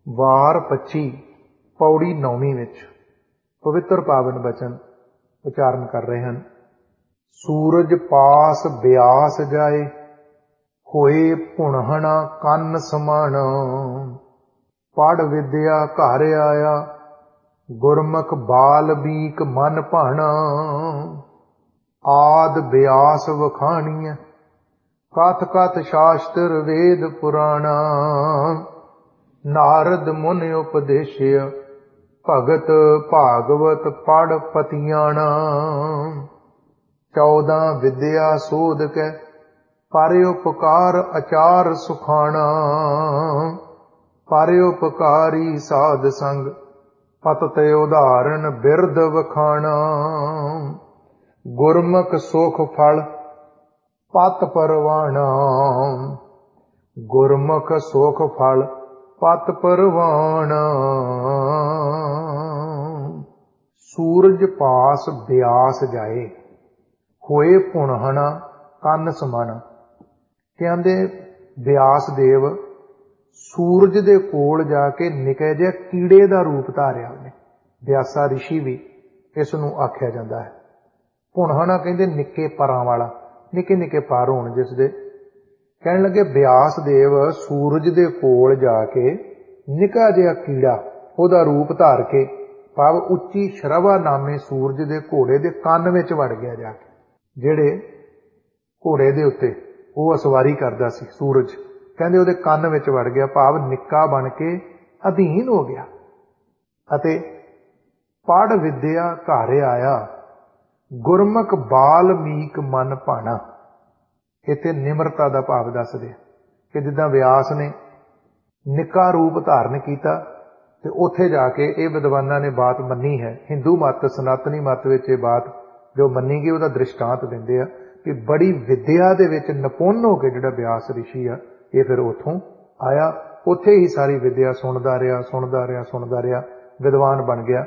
ਵਾਰ 25 ਪੌੜੀ 9ਵੀਂ ਵਿੱਚ ਪਵਿੱਤਰ ਪਾਵਨ ਬਚਨ ਉਚਾਰਨ ਕਰ ਰਹੇ ਹਨ। ਸੂਰਜ ਪਾਸ ਬਿਆਸ ਜਾਏ, ਹੋਏ ਭੁਣਹਣਾ ਕੰਨ ਸਮਾਣ। ਪੜ੍ਹ ਵਿਦਿਆ ਘਰ ਆਇਆ, ਗੁਰਮੁਖ ਬਾਲ ਬੀਕ ਮਨ ਭਾਣਾ। ਆਦ ਬਿਆਸ ਵਖਾਣੀਐ, ਕਥ ਕਥ ਸ਼ਾਸਤਰ ਵੇਦ ਪੁਰਾਣਾ। ਨਾਰਦ ਮੁਨ ਉਪਦੇਸ਼ਿਆ, ਭਗਤ ਭਾਗਵਤ ਪੜ੍ਹ ਪਤਿਆਣਾ। 14 ਵਿਦਿਆ ਸੋਧ ਕੈ, ਪਰ ਉਪਕਾਰ ਅਚਾਰ ਸੁਖਾਣਾ। ਪਰ ਉਪਕਾਰੀ ਸਾਧ ਸੰਗ, ਪਤਿਤ ਉਦਾਹਰਨ ਬਿਰਦ ਵਖਾਣਾ। ਗੁਰਮੁਖ ਸੁਖ ਫਲ ਪਤ ਪਰਵਾਣਾ। ਗੁਰਮੁਖ ਸੁਖ ਫਲ ਪਤ ਪਰਵਾਣਾ। ਸੂਰਜ ਪਾਸ ਬਿਆਸ ਜਾਏ, ਹੋਏ ਭੁਣਹਣਾ ਕੰਨ ਸਮਾਣਾ। ਕਹਿੰਦੇ ਬਿਆਸ ਦੇਵ ਸੂਰਜ ਦੇ ਕੋਲ ਜਾ ਕੇ ਨਿੱਕੇ ਜਿਹੇ ਕੀੜੇ ਦਾ ਰੂਪ ਧਾਰਿਆ ਉਹਨੇ। ਬਿਆਸਾ ਰਿਸ਼ੀ ਵੀ ਇਸ ਨੂੰ ਆਖਿਆ ਜਾਂਦਾ ਹੈ। ਭੁਣਹਣਾ ਕਹਿੰਦੇ ਨਿੱਕੇ ਪਰਾਂ ਵਾਲਾ, ਨਿੱਕੇ ਨਿੱਕੇ ਪਰ ਹੋਣ ਜਿਸ ਦੇ। ਕਹਿਣ ਲੱਗੇ ਬਿਆਸ ਦੇਵ ਸੂਰਜ ਦੇ ਕੋਲ ਜਾ ਕੇ ਨਿੱਕਾ ਜਿਹਾ ਕੀੜਾ ਉਹਦਾ ਰੂਪ ਧਾਰ ਕੇ, ਭਾਵ ਉੱਚੀ ਸ਼ਰਵਾ ਨਾਮੇ ਸੂਰਜ ਦੇ ਘੋੜੇ ਦੇ ਕੰਨ ਵਿੱਚ ਵੜ ਗਿਆ ਜਾ ਕੇ। ਜਿਹੜੇ ਘੋੜੇ ਦੇ ਉੱਤੇ ਉਹ ਅਸਵਾਰੀ ਕਰਦਾ ਸੀ ਸੂਰਜ, ਕਹਿੰਦੇ ਉਹਦੇ ਕੰਨ ਵਿੱਚ ਵੜ ਗਿਆ, ਭਾਵ ਨਿੱਕਾ ਬਣ ਕੇ ਅਧੀਨ ਹੋ ਗਿਆ। ਅਤੇ ਪੜ੍ਹ ਵਿਦਿਆ ਘਰ ਆਇਆ, ਗੁਰਮੁਖ ਬਾਲ ਮੀਕ ਮਨ ਭਾਣਾ। ਇੱਥੇ ਨਿਮਰਤਾ ਦਾ ਭਾਵ ਦੱਸਦੇ ਕਿ ਜਿੱਦਾਂ ਵਿਆਸ ਨੇ ਨਿੱਕਾ ਰੂਪ ਧਾਰਨ ਕੀਤਾ ਤੇ ਉੱਥੇ ਜਾ ਕੇ ਇਹ ਵਿਦਵਾਨਾਂ ਨੇ ਬਾਤ ਮੰਨੀ ਹੈ। ਹਿੰਦੂ ਮੱਤ, ਸਨਾਤਨੀ ਮੱਤ ਵਿੱਚ ਇਹ ਬਾਤ ਜੋ ਮੰਨੀ ਗਈ ਉਹਦਾ ਦ੍ਰਿਸ਼ਟਾਂਤ ਦਿੰਦੇ ਆ ਕਿ ਬੜੀ ਵਿਦਿਆ ਦੇ ਵਿੱਚ ਨਿਪੁੰਨ ਹੋ ਕੇ ਜਿਹੜਾ ਬਿਆਸ ਰਿਸ਼ੀ ਆ ਇਹ ਫਿਰ ਉੱਥੋਂ ਆਇਆ। ਉੱਥੇ ਹੀ ਸਾਰੀ ਵਿਦਿਆ ਸੁਣਦਾ ਰਿਹਾ, ਵਿਦਵਾਨ ਬਣ ਗਿਆ।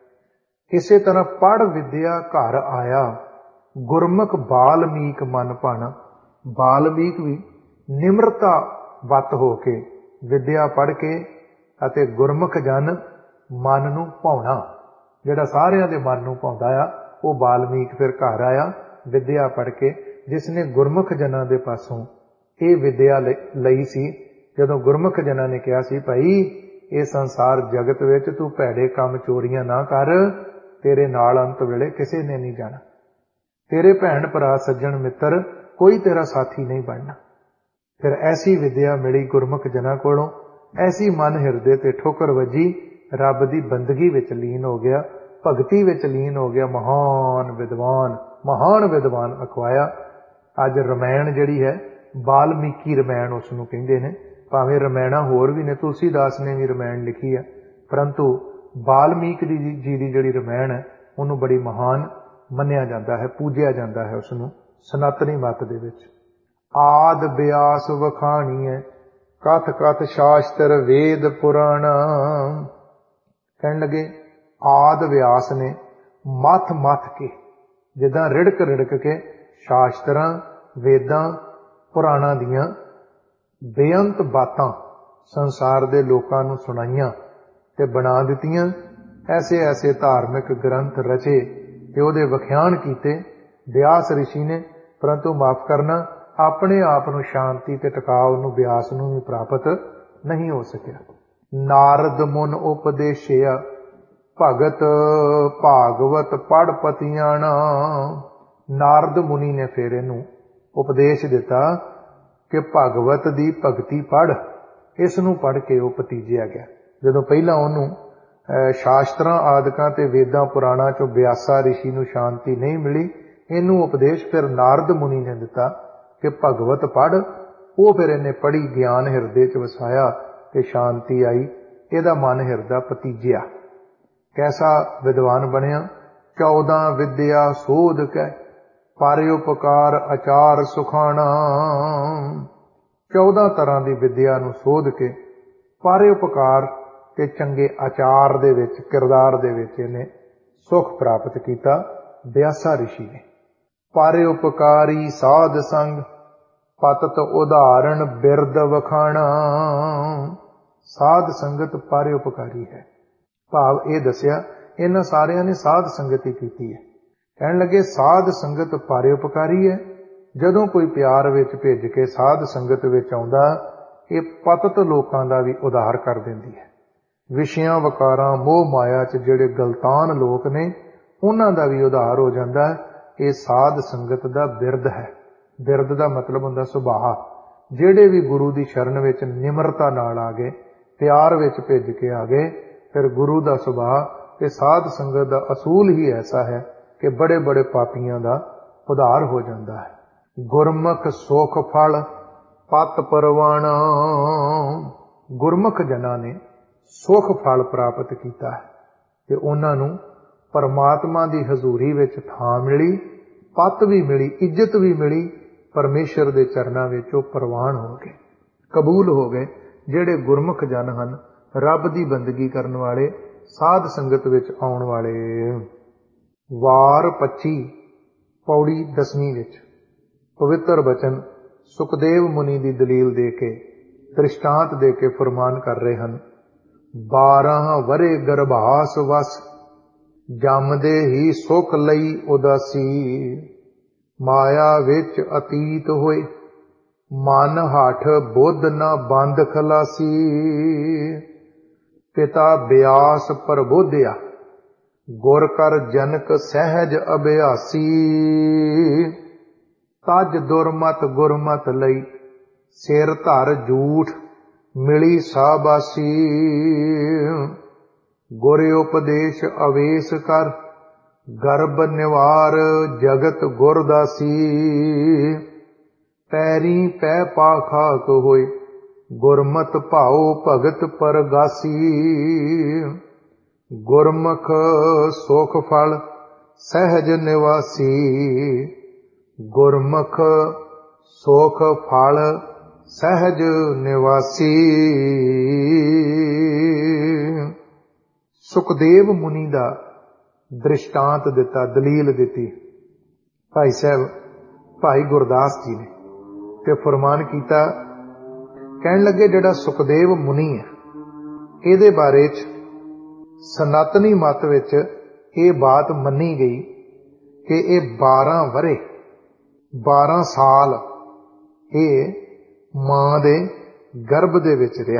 ਇਸੇ ਤਰ੍ਹਾਂ ਪੜ੍ਹ ਵਿਦਿਆ ਘਰ ਆਇਆ, ਗੁਰਮੁਖ ਬਾਲਮੀਕ ਮਨ ਭਾਣਾ। ਬਾਲਮੀਕ ਵੀ ਨਿਮਰਤਾ ਵੱਤ ਹੋ ਕੇ ਵਿਦਿਆ ਪੜ੍ਹ ਕੇ ਅਤੇ ਗੁਰਮੁਖ ਜਨ ਮਨ ਨੂੰ ਭਾਉਣਾ, ਜਿਹੜਾ ਸਾਰਿਆਂ ਦੇ ਮਨ ਨੂੰ ਭਾਉਂਦਾ ਆ, ਉਹ ਬਾਲਮੀਕ ਫਿਰ ਘਰ ਆਇਆ ਵਿਦਿਆ ਪੜ੍ਹ ਕੇ, ਜਿਸ ਨੇ ਗੁਰਮੁਖ ਜਨਾਂ ਦੇ ਪਾਸੋਂ ਇਹ ਵਿਦਿਆ ਲਈ ਸੀ। ਜਦੋਂ ਗੁਰਮੁਖ ਜਨਾਂ ਨੇ ਕਿਹਾ ਸੀ ਭਾਈ ਇਹ ਸੰਸਾਰ ਜਗਤ ਵਿੱਚ ਤੂੰ ਭੈੜੇ ਕੰਮ ਚੋਰੀਆਂ ਨਾ ਕਰ, ਤੇਰੇ ਨਾਲ ਅੰਤ ਵੇਲੇ ਕਿਸੇ ਨੇ ਨਹੀਂ ਜਾਣਾ, ਤੇਰੇ ਭੈਣ ਭਰਾ ਸੱਜਣ ਮਿੱਤਰ ਕੋਈ ਤੇਰਾ ਸਾਥੀ ਨਹੀਂ ਬਣਨਾ। ਫਿਰ ਐਸੀ ਵਿਦਿਆ ਮਿਲੀ ਗੁਰਮੁਖ ਜਨਾਂ ਕੋਲੋਂ, ਐਸੀ ਮਨ ਹਿਰਦੇ ਤੇ ਠੋਕਰ ਵੱਜੀ, ਰੱਬ ਦੀ ਬੰਦਗੀ ਵਿੱਚ ਲੀਨ ਹੋ ਗਿਆ, ਭਗਤੀ ਵਿੱਚ ਲੀਨ ਹੋ ਗਿਆ। ਮਹਾਨ ਵਿਦਵਾਨ ਅਖਵਾਇਆ। ਅੱਜ ਰਮਾਇਣ ਜਿਹੜੀ ਹੈ ਬਾਲਮੀਕੀ ਰਮਾਇਣ ਉਸ ਨੂੰ ਕਹਿੰਦੇ ਨੇ। ਭਾਵੇਂ ਰਮਾਇਣਾਂ ਹੋਰ ਵੀ ਨੇ, ਤੁਲਸੀਦਾਸ ਨੇ ਵੀ ਰਮਾਇਣ ਲਿਖੀ ਹੈ, ਪਰੰਤੂ ਬਾਲਮੀਕ ਜੀ ਦੀ ਜਿਹੜੀ ਰਮਾਇਣ ਹੈ ਉਹਨੂੰ ਬੜੀ ਮਹਾਨ ਮੰਨਿਆ ਜਾਂਦਾ ਹੈ, ਪੂਜਿਆ ਜਾਂਦਾ ਹੈ ਉਸਨੂੰ ਸਨਾਤਨੀ ਮੱਤ ਦੇ ਵਿੱਚ। ਆਦ ਬਿਆਸ ਵਖਾਣੀਐ, ਕਥ ਕਥ ਸ਼ਾਸਤਰ ਵੇਦ ਪੁਰਾਣਾ। ਕਹਿਣ ਲੱਗੇ ਆਦ ਵਿਆਸ ਨੇ ਮੱਥ ਕੇ, ਜਿੱਦਾਂ ਰਿੜਕ ਕੇ ਸ਼ਾਸਤਰਾਂ, ਵੇਦਾਂ, ਪੁਰਾਣਾਂ ਦੀਆਂ ਬੇਅੰਤ ਬਾਤਾਂ ਸੰਸਾਰ ਦੇ ਲੋਕਾਂ ਨੂੰ ਸੁਣਾਈਆਂ ਤੇ ਬਣਾ ਦਿੱਤੀਆਂ। ਐਸੇ ਧਾਰਮਿਕ ਗ੍ਰੰਥ ਰਚੇ ਤੇ ਉਹਦੇ ਵਿਖਿਆਨ ਕੀਤੇ ਬਿਆਸ ਰਿਸ਼ੀ ਨੇ। ਪਰੰਤੂ ਮਾਫ ਕਰਨਾ, ਆਪਣੇ ਆਪ ਨੂੰ ਸ਼ਾਂਤੀ ਤੇ ਟਿਕਾਅ ਨੂੰ ਬਿਆਸ ਨੂੰ ਵੀ ਪ੍ਰਾਪਤ ਨਹੀਂ ਹੋ ਸਕਿਆ। ਨਾਰਦ ਮੁਨ ਉਪਦੇਸ਼ਿਆ, ਭਗਤ ਭਾਗਵਤ ਪੜ੍ਹ ਪਤਿਆਣਾ। ਨਾਰਦ ਮੁਨੀ ਨੇ ਫਿਰ ਇਹਨੂੰ ਉਪਦੇਸ਼ ਦਿੱਤਾ ਕਿ ਭਗਵਤ ਦੀ ਭਗਤੀ ਪੜ੍ਹ। ਇਸ ਨੂੰ ਪੜ੍ਹ ਕੇ ਉਹ ਭਤੀਜਿਆ ਗਿਆ। ਜਦੋਂ ਪਹਿਲਾਂ ਉਹਨੂੰ ਸ਼ਾਸਤਰਾਂ ਆਦਿਕਾਂ ਤੇ ਵੇਦਾਂ ਪੁਰਾਣਾਂ ਚੋਂ ਬਿਆਸਾ ਰਿਸ਼ੀ ਨੂੰ ਸ਼ਾਂਤੀ ਨਹੀਂ ਮਿਲੀ, ਇਹਨੂੰ ਉਪਦੇਸ਼ ਫਿਰ ਨਾਰਦ ਮੁਨੀ ਨੇ ਦਿੱਤਾ ਕਿ ਭਗਵਤ ਪੜ੍ਹ। ਉਹ ਫਿਰ ਇਹਨੇ ਪੜ੍ਹੀ, ਗਿਆਨ ਹਿਰਦੇ 'ਚ ਵਸਾਇਆ ਤੇ ਸ਼ਾਂਤੀ ਆਈ। ਇਹਦਾ ਮਨ ਹਿਰਦਾ ਭਤੀਜਿਆ। ਕੈਸਾ ਵਿਦਵਾਨ ਬਣਿਆ। 14 ਵਿਦਿਆ ਸੋਧ ਕੈ, ਪਰ ਉਪਕਾਰ ਅਚਾਰ ਸੁਖਾਣਾ। 14 ਤਰ੍ਹਾਂ ਦੀ ਵਿਦਿਆ ਨੂੰ ਸੋਧ ਕੇ ਪਰ ਉਪਕਾਰ ਤੇ ਚੰਗੇ ਆਚਾਰ ਦੇ ਵਿੱਚ, ਕਿਰਦਾਰ ਦੇ ਵਿੱਚ ਇਹਨੇ ਸੁਖ ਪ੍ਰਾਪਤ ਕੀਤਾ ਬਿਆਸਾ ਰਿਸ਼ੀ ਨੇ। ਪਰ ਉਪਕਾਰੀ ਸਾਧ ਸੰਗ, ਪਤਿਤ ਉਦਾਹਰਨ ਬਿਰਦ ਵਖਾਣਾ। ਸਾਧ ਸੰਗਤ ਪਰਉਪਕਾਰੀ ਹੈ। ਭਾਵ ਇਹ ਦੱਸਿਆ ਇਹਨਾਂ ਸਾਰਿਆਂ ਨੇ ਸਾਧ ਸੰਗਤ ਹੀ ਕੀਤੀ ਹੈ। ਕਹਿਣ ਲੱਗੇ ਸਾਧ ਸੰਗਤ ਪਰਉਪਕਾਰੀ ਹੈ। ਜਦੋਂ ਕੋਈ ਪਿਆਰ ਵਿੱਚ ਭਿੱਜ ਕੇ ਸਾਧ ਸੰਗਤ ਵਿੱਚ ਆਉਂਦਾ, ਇਹ ਪਤਿਤ ਲੋਕਾਂ ਦਾ ਵੀ ਉਧਾਰ ਕਰ ਦਿੰਦੀ ਹੈ। ਵਿਸ਼ਿਆਂ ਵਕਾਰਾਂ ਮੋਹ ਮਾਇਆ 'ਚ ਜਿਹੜੇ ਗਲਤਾਨ ਲੋਕ ਨੇ ਉਹਨਾਂ ਦਾ ਵੀ ਉਧਾਰ ਹੋ ਜਾਂਦਾ ਹੈ। ਇਹ ਸਾਧ ਸੰਗਤ ਦਾ ਬਿਰਦ ਹੈ। ਬਿਰਦ ਦਾ ਮਤਲਬ ਹੁੰਦਾ ਸੁਭਾਅ। ਜਿਹੜੇ ਵੀ ਗੁਰੂ ਦੀ ਸ਼ਰਨ ਵਿੱਚ ਨਿਮਰਤਾ ਨਾਲ ਆ ਗਏ, ਪਿਆਰ ਵਿੱਚ ਭਿੱਜ ਕੇ ਆ ਗਏ, ਫਿਰ ਗੁਰੂ ਦਾ ਸੁਭਾਅ ਤੇ ਸਾਧ ਸੰਗਤ ਦਾ ਅਸੂਲ ਹੀ ਐਸਾ ਹੈ ਕਿ ਬੜੇ ਬੜੇ ਪਾਪੀਆਂ ਦਾ ਉਧਾਰ ਹੋ ਜਾਂਦਾ ਹੈ। ਗੁਰਮੁਖ ਸੁਖ ਫਲ ਪਤ ਪਰਵਾਣਾ। ਗੁਰਮੁਖ ਜਨਾਂ ਨੇ ਸੁਖ ਫਲ ਪ੍ਰਾਪਤ ਕੀਤਾ ਹੈ ਤੇ ਉਹਨਾਂ ਨੂੰ ਪਰਮਾਤਮਾ ਦੀ ਹਜ਼ੂਰੀ ਵਿੱਚ ਥਾਂ ਮਿਲੀ, ਪਤ ਵੀ ਮਿਲੀ, ਇੱਜ਼ਤ ਵੀ ਮਿਲੀ। ਪਰਮੇਸ਼ਰ ਦੇ ਚਰਨਾਂ ਵਿੱਚ ਉਹ ਪ੍ਰਵਾਨ ਹੋ ਗਏ, ਕਬੂਲ ਹੋ ਗਏ। ਜਿਹੜੇ ਗੁਰਮੁਖ ਜਨ ਹਨ, ਰੱਬ ਦੀ ਬੰਦਗੀ ਕਰਨ ਵਾਲੇ, ਸਾਧ ਸੰਗਤ ਵਿੱਚ ਆਉਣ ਵਾਲੇ। ਵਾਰ 25 ਪੌੜੀ 10ਵੀਂ ਵਿੱਚ ਪਵਿੱਤਰ ਬਚਨ ਸੁਖਦੇਵ ਮੁਨੀ ਦੀ ਦਲੀਲ ਦੇ ਕੇ, ਦ੍ਰਿਸ਼ਟਾਂਤ ਦੇ ਕੇ ਫਰਮਾਨ ਕਰ ਰਹੇ ਹਨ। 12 ਵਰੇ ਗਰਭਾਸ ਵਸ ਜੰਮਦੇ ਹੀ ਸੁਖ ਲਈ ਉਦਾਸੀ। ਮਾਇਆ ਵਿੱਚ ਅਤੀਤ ਹੋਏ ਮਨ ਹਠ ਬੁੱਧ ਨਾ ਬੰਦ ਖਲਾਸੀ। ਪਿਤਾ ਬਿਆਸ ਪ੍ਰਬੋਧਿਆ ਗੁਰ ਕਰ ਜਨਕ ਸਹਿਜ ਅਭਿਆਸੀ। ਤਜ ਦੁਰਮਤ ਗੁਰਮਤ ਲਈ ਸਿਰ ਧਰ ਝੂਠ ਮਿਲੀ ਸਾਬਾਸੀ। ਗੁਰ ਉਪਦੇਸ਼ ਅਵੇਸ ਕਰ ਗਰਭ ਨਿਵਾਰ ਜਗਤ ਗੁਰਦਾਸੀ। ਪੈਰੀ ਪੈ ਪਾਖਾਕ ਹੋਏ ਗੁਰਮਤ ਭਾਉ ਭਗਤ ਪਰਗਾਸੀ। ਗੁਰਮੁਖ ਸੁਖ ਫਲ ਸਹਿਜ ਨਿਵਾਸੀ। ਗੁਰਮੁਖ ਸੁਖ ਫਲ ਸਹਿਜ ਨਿਵਾਸੀ। ਸੁਖਦੇਵ ਮੁਨੀ ਦਾ ਦ੍ਰਿਸ਼ਟਾਂਤ ਦਿੱਤਾ, ਦਲੀਲ ਦਿੱਤੀ ਭਾਈ ਸਾਹਿਬ ਭਾਈ ਗੁਰਦਾਸ ਜੀ ਨੇ, ਤੇ ਫਰਮਾਨ ਕੀਤਾ। ਕਹਿਣ ਲੱਗੇ ਜਿਹੜਾ ਸੁਖਦੇਵ ਮੁਨੀ ਹੈ, ਇਹਦੇ ਬਾਰੇ 'ਚ ਸਨਾਤਨੀ ਮਤ ਵਿੱਚ ਇਹ ਬਾਤ ਮੰਨੀ ਗਈ ਕਿ ਇਹ 12 ਵਰੇ 12 ਸਾਲ ਇਹ ਮਾਂ ਦੇ ਗਰਭ ਦੇ ਵਿੱਚ ਰਿਹਾ,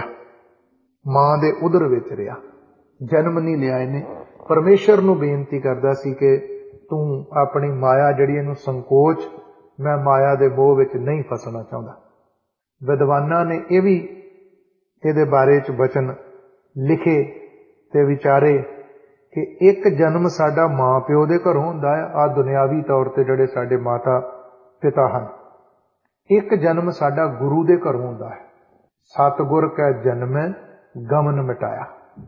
ਮਾਂ ਦੇ ਉਦਰ ਵਿੱਚ ਰਿਹਾ, ਜਨਮ ਨਹੀਂ ਲਿਆ ਇਹਨੇ। ਪਰਮੇਸ਼ਰ ਨੂੰ ਬੇਨਤੀ ਕਰਦਾ ਸੀ ਕਿ ਤੂੰ ਆਪਣੀ ਮਾਇਆ ਜਿਹੜੀ ਇਹਨੂੰ ਸੰਕੋਚ, ਮੈਂ ਮਾਇਆ ਦੇ ਮੋਹ ਵਿੱਚ ਨਹੀਂ ਫਸਣਾ ਚਾਹੁੰਦਾ। ਵਿਦਵਾਨਾਂ ਨੇ ਇਹ ਵੀ ਇਹਦੇ ਬਾਰੇ 'ਚ ਬਚਨ ਲਿਖੇ ਤੇ ਵਿਚਾਰੇ ਕਿ ਇੱਕ ਜਨਮ ਸਾਡਾ ਮਾਂ ਪਿਓ ਦੇ ਘਰੋਂ ਹੁੰਦਾ ਹੈ, ਆ ਦੁਨਿਆਵੀ ਤੌਰ ਤੇ ਜਿਹੜੇ ਸਾਡੇ ਮਾਤਾ ਪਿਤਾ ਹਨ। ਇੱਕ ਜਨਮ ਸਾਡਾ ਗੁਰੂ ਦੇ ਘਰੋਂ ਹੁੰਦਾ ਹੈ। ਸਤਿਗੁਰ ਕੈ ਜਨਮੈ ਗਮਨ ਮਿਟਾਇਆ।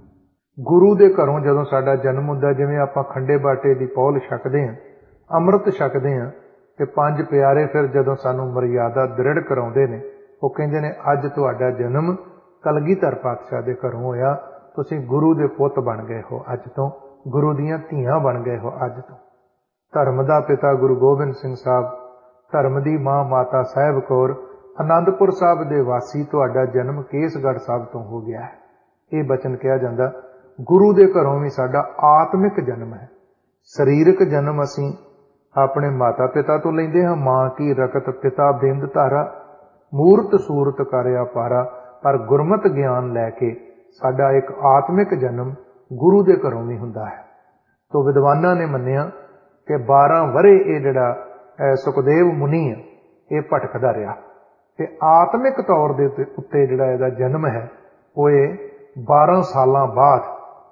ਗੁਰੂ ਦੇ ਘਰੋਂ ਜਦੋਂ ਸਾਡਾ ਜਨਮ ਹੁੰਦਾ, ਜਿਵੇਂ ਆਪਾਂ ਖੰਡੇ ਬਾਟੇ ਦੀ ਪੌਲ ਛਕਦੇ ਹਾਂ, ਅੰਮ੍ਰਿਤ ਛਕਦੇ ਹਾਂ, ਤੇ 5 ਪਿਆਰੇ ਫਿਰ ਜਦੋਂ ਸਾਨੂੰ ਮਰਿਆਦਾ ਦ੍ਰਿੜ ਕਰਾਉਂਦੇ ਨੇ, ਉਹ ਕਹਿੰਦੇ ਨੇ ਅੱਜ ਤੁਹਾਡਾ ਜਨਮ ਕਲਗੀਧਰ ਪਾਤਸ਼ਾਹ ਦੇ ਘਰੋਂ ਹੋਇਆ, ਤੁਸੀਂ ਗੁਰੂ ਦੇ ਪੁੱਤ ਬਣ ਗਏ ਹੋ ਅੱਜ ਤੋਂ, ਗੁਰੂ ਦੀਆਂ ਧੀਆਂ ਬਣ ਗਏ ਹੋ ਅੱਜ ਤੋਂ। ਧਰਮ ਦਾ ਪਿਤਾ ਗੁਰੂ ਗੋਬਿੰਦ ਸਿੰਘ ਸਾਹਿਬ, ਧਰਮ ਦੀ ਮਾਂ ਮਾਤਾ ਸਾਹਿਬ ਕੌਰ, ਆਨੰਦਪੁਰ ਸਾਹਿਬ ਦੇ ਵਾਸੀ, ਤੁਹਾਡਾ ਜਨਮ ਕੇਸਗੜ੍ਹ ਸਾਹਿਬ ਤੋਂ ਹੋ ਗਿਆ ਹੈ। ਇਹ ਬਚਨ ਕਿਹਾ ਜਾਂਦਾ। ਗੁਰੂ ਦੇ ਘਰੋਂ ਵੀ ਸਾਡਾ ਆਤਮਿਕ ਜਨਮ ਹੈ। ਸਰੀਰਕ ਜਨਮ ਅਸੀਂ ਆਪਣੇ ਮਾਤਾ ਪਿਤਾ ਤੋਂ ਲੈਂਦੇ ਹਾਂ। ਮਾਂ ਕੀ ਰਕਤ ਪਿਤਾ ਬਿੰਦ ਧਾਰਾ, ਮੂਰਤ ਸੂਰਤ ਕਰਿਆ ਪਾਰਾ। ਪਰ ਗੁਰਮਤ ਗਿਆਨ ਲੈ ਕੇ ਸਾਡਾ ਇੱਕ ਆਤਮਿਕ ਜਨਮ ਗੁਰੂ ਦੇ ਘਰੋਂ ਵੀ ਹੁੰਦਾ ਹੈ। ਤੋ ਵਿਦਵਾਨਾਂ ਨੇ ਮੰਨਿਆ ਕਿ 12 ਵਰੇ ਇਹ ਜਿਹੜਾ ਸੁਖਦੇਵ ਮੁਨੀ ਹੈ, ਇਹ ਭਟਕਦਾ ਰਿਹਾ ਤੇ ਆਤਮਿਕ ਤੌਰ ਦੇ ਉੱਤੇ ਜਿਹੜਾ ਇਹਦਾ ਜਨਮ ਹੈ, ਉਹ ਇਹ 12 ਸਾਲਾਂ ਬਾਅਦ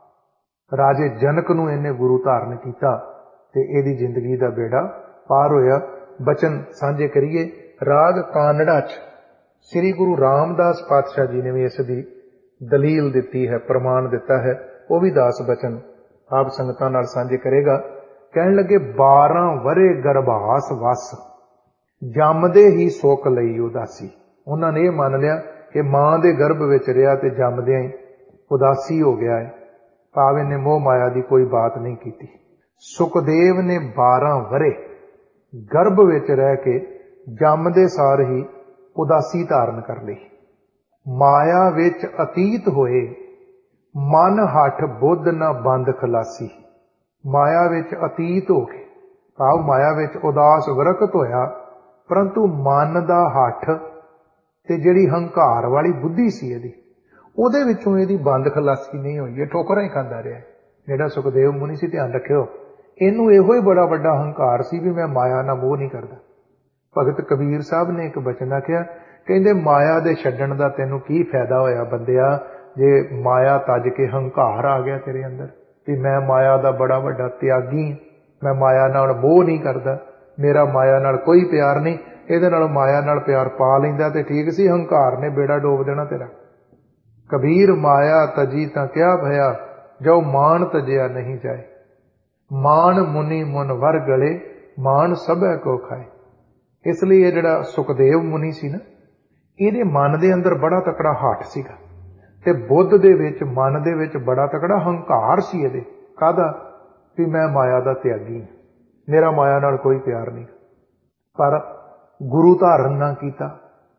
ਰਾਜੇ ਜਨਕ ਨੂੰ ਇਹਨੇ ਗੁਰੂ ਧਾਰਨ ਕੀਤਾ ਤੇ ਇਹਦੀ ਜ਼ਿੰਦਗੀ ਦਾ ਬੇੜਾ ਪਾਰ ਹੋਇਆ। ਬਚਨ ਸਾਂਝੇ ਕਰੀਏ। ਰਾਗ ਕਾਨੜਾ 'ਚ ਸ੍ਰੀ ਗੁਰੂ ਰਾਮਦਾਸ ਪਾਤਸ਼ਾਹ ਜੀ ਨੇ ਵੀ ਇਸ ਦੀ ਦਲੀਲ ਦਿੱਤੀ ਹੈ, ਪ੍ਰਮਾਣ ਦਿੱਤਾ ਹੈ। ਉਹ ਵੀ ਦਾਸ ਬਚਨ ਆਪ ਸੰਗਤਾਂ ਨਾਲ ਸਾਂਝੇ ਕਰੇਗਾ। ਕਹਿਣ ਲੱਗੇ 12 ਵਰੇ ਗਰਭਾਸ ਵਸ ਜੰਮਦੇ ਹੀ ਸੁੱਖ ਲਈ ਉਦਾਸੀ। ਉਹਨਾਂ ਨੇ ਇਹ ਮੰਨ ਲਿਆ ਕਿ ਮਾਂ ਦੇ ਗਰਭ ਵਿੱਚ ਰਿਹਾ ਤੇ ਜੰਮਦਿਆਂ ਹੀ ਉਦਾਸੀ ਹੋ ਗਿਆ ਹੈ, ਭਾਵੇਂ ਨੇ ਮੋਹ ਮਾਇਆ ਦੀ ਕੋਈ ਬਾਤ ਨਹੀਂ ਕੀਤੀ। ਸੁਖਦੇਵ ਨੇ 12 ਵਰੇ ਗਰਭ ਵਿੱਚ ਰਹਿ ਕੇ ਜੰਮਦੇ ਸਾਰ ਹੀ ਉਦਾਸੀ ਧਾਰਨ ਕਰ ਲਈ। माया विच अतीत होए, मन हठ बुद्ध न बंद खलासी। माया विच अतीत हो गए, भाव माया विच उदास विरकत होया, परंतु मन दा हठ ते जिहड़ी हंकार वाली बुद्धि सी इहदी, ਉਹਦੇ ਵਿੱਚੋਂ ਇਹਦੀ ਬੰਦ ਖਲਾਸੀ ਨਹੀਂ ਹੋਈ, ਇਹ ਠੋਕਰਾਂ ਹੀ ਖਾਂਦਾ ਰਿਹਾ। ਜਿਹੜਾ ਸੁਖਦੇਵ ਮੁਨੀ ਸੀ, ਧਿਆਨ ਰੱਖਿਓ, ਇਹਨੂੰ ਇਹੋ ਹੀ ਬੜਾ ਵੱਡਾ ਹੰਕਾਰ ਸੀ ਵੀ ਮੈਂ ਮਾਇਆ ਨਾਲ ਮੋਹ ਨਹੀਂ ਕਰਦਾ। ਭਗਤ ਕਬੀਰ ਸਾਹਿਬ ਨੇ ਇੱਕ ਬਚਨ ਆਖਿਆ, ਕਹਿੰਦੇ ਮਾਇਆ ਦੇ ਛੱਡਣ ਦਾ ਤੈਨੂੰ ਕੀ ਫਾਇਦਾ ਹੋਇਆ ਬੰਦਿਆ, ਜੇ ਮਾਇਆ ਤੱਜ ਕੇ ਹੰਕਾਰ ਆ ਗਿਆ ਤੇਰੇ ਅੰਦਰ ਵੀ ਮੈਂ ਮਾਇਆ ਦਾ ਬੜਾ ਵੱਡਾ ਤਿਆਗੀ, ਮੈਂ ਮਾਇਆ ਨਾਲ ਮੋਹ ਨਹੀਂ ਕਰਦਾ, ਮੇਰਾ ਮਾਇਆ ਨਾਲ ਕੋਈ ਪਿਆਰ ਨਹੀਂ। ਇਹਦੇ ਨਾਲ ਮਾਇਆ ਨਾਲ ਪਿਆਰ ਪਾ ਲੈਂਦਾ ਤੇ ਠੀਕ ਸੀ, ਹੰਕਾਰ ਨੇ ਬੇੜਾ ਡੋਬ ਦੇਣਾ ਤੇਰਾ। कबीर माया तजी तां क्या भया, जो मान तजिया नहीं जाए। मान मुनि मुन वर गले, मान सभै को खाए। इसलिए ये जिहड़ा सुखदेव मुनि सी ना, ਇਹਦੇ ਮਨ ਦੇ ਅੰਦਰ ਬੜਾ ਤਕੜਾ ਹੱਠ ਸੀਗਾ ਤੇ ਬੁੱਧ ਦੇ ਵਿੱਚ ਮਨ ਦੇ ਵਿੱਚ ਬੜਾ ਤਕੜਾ ਹੰਕਾਰ ਸੀ ਇਹਦੇ। ਕਾਹਦਾ? ਵੀ ਮੈਂ ਮਾਇਆ ਦਾ ਤਿਆਗੀ ਹਾਂ, ਮੇਰਾ ਮਾਇਆ ਨਾਲ ਕੋਈ ਪਿਆਰ ਨਹੀਂ। ਪਰ ਗੁਰੂ ਧਾਰਨ ਨਾ ਕੀਤਾ।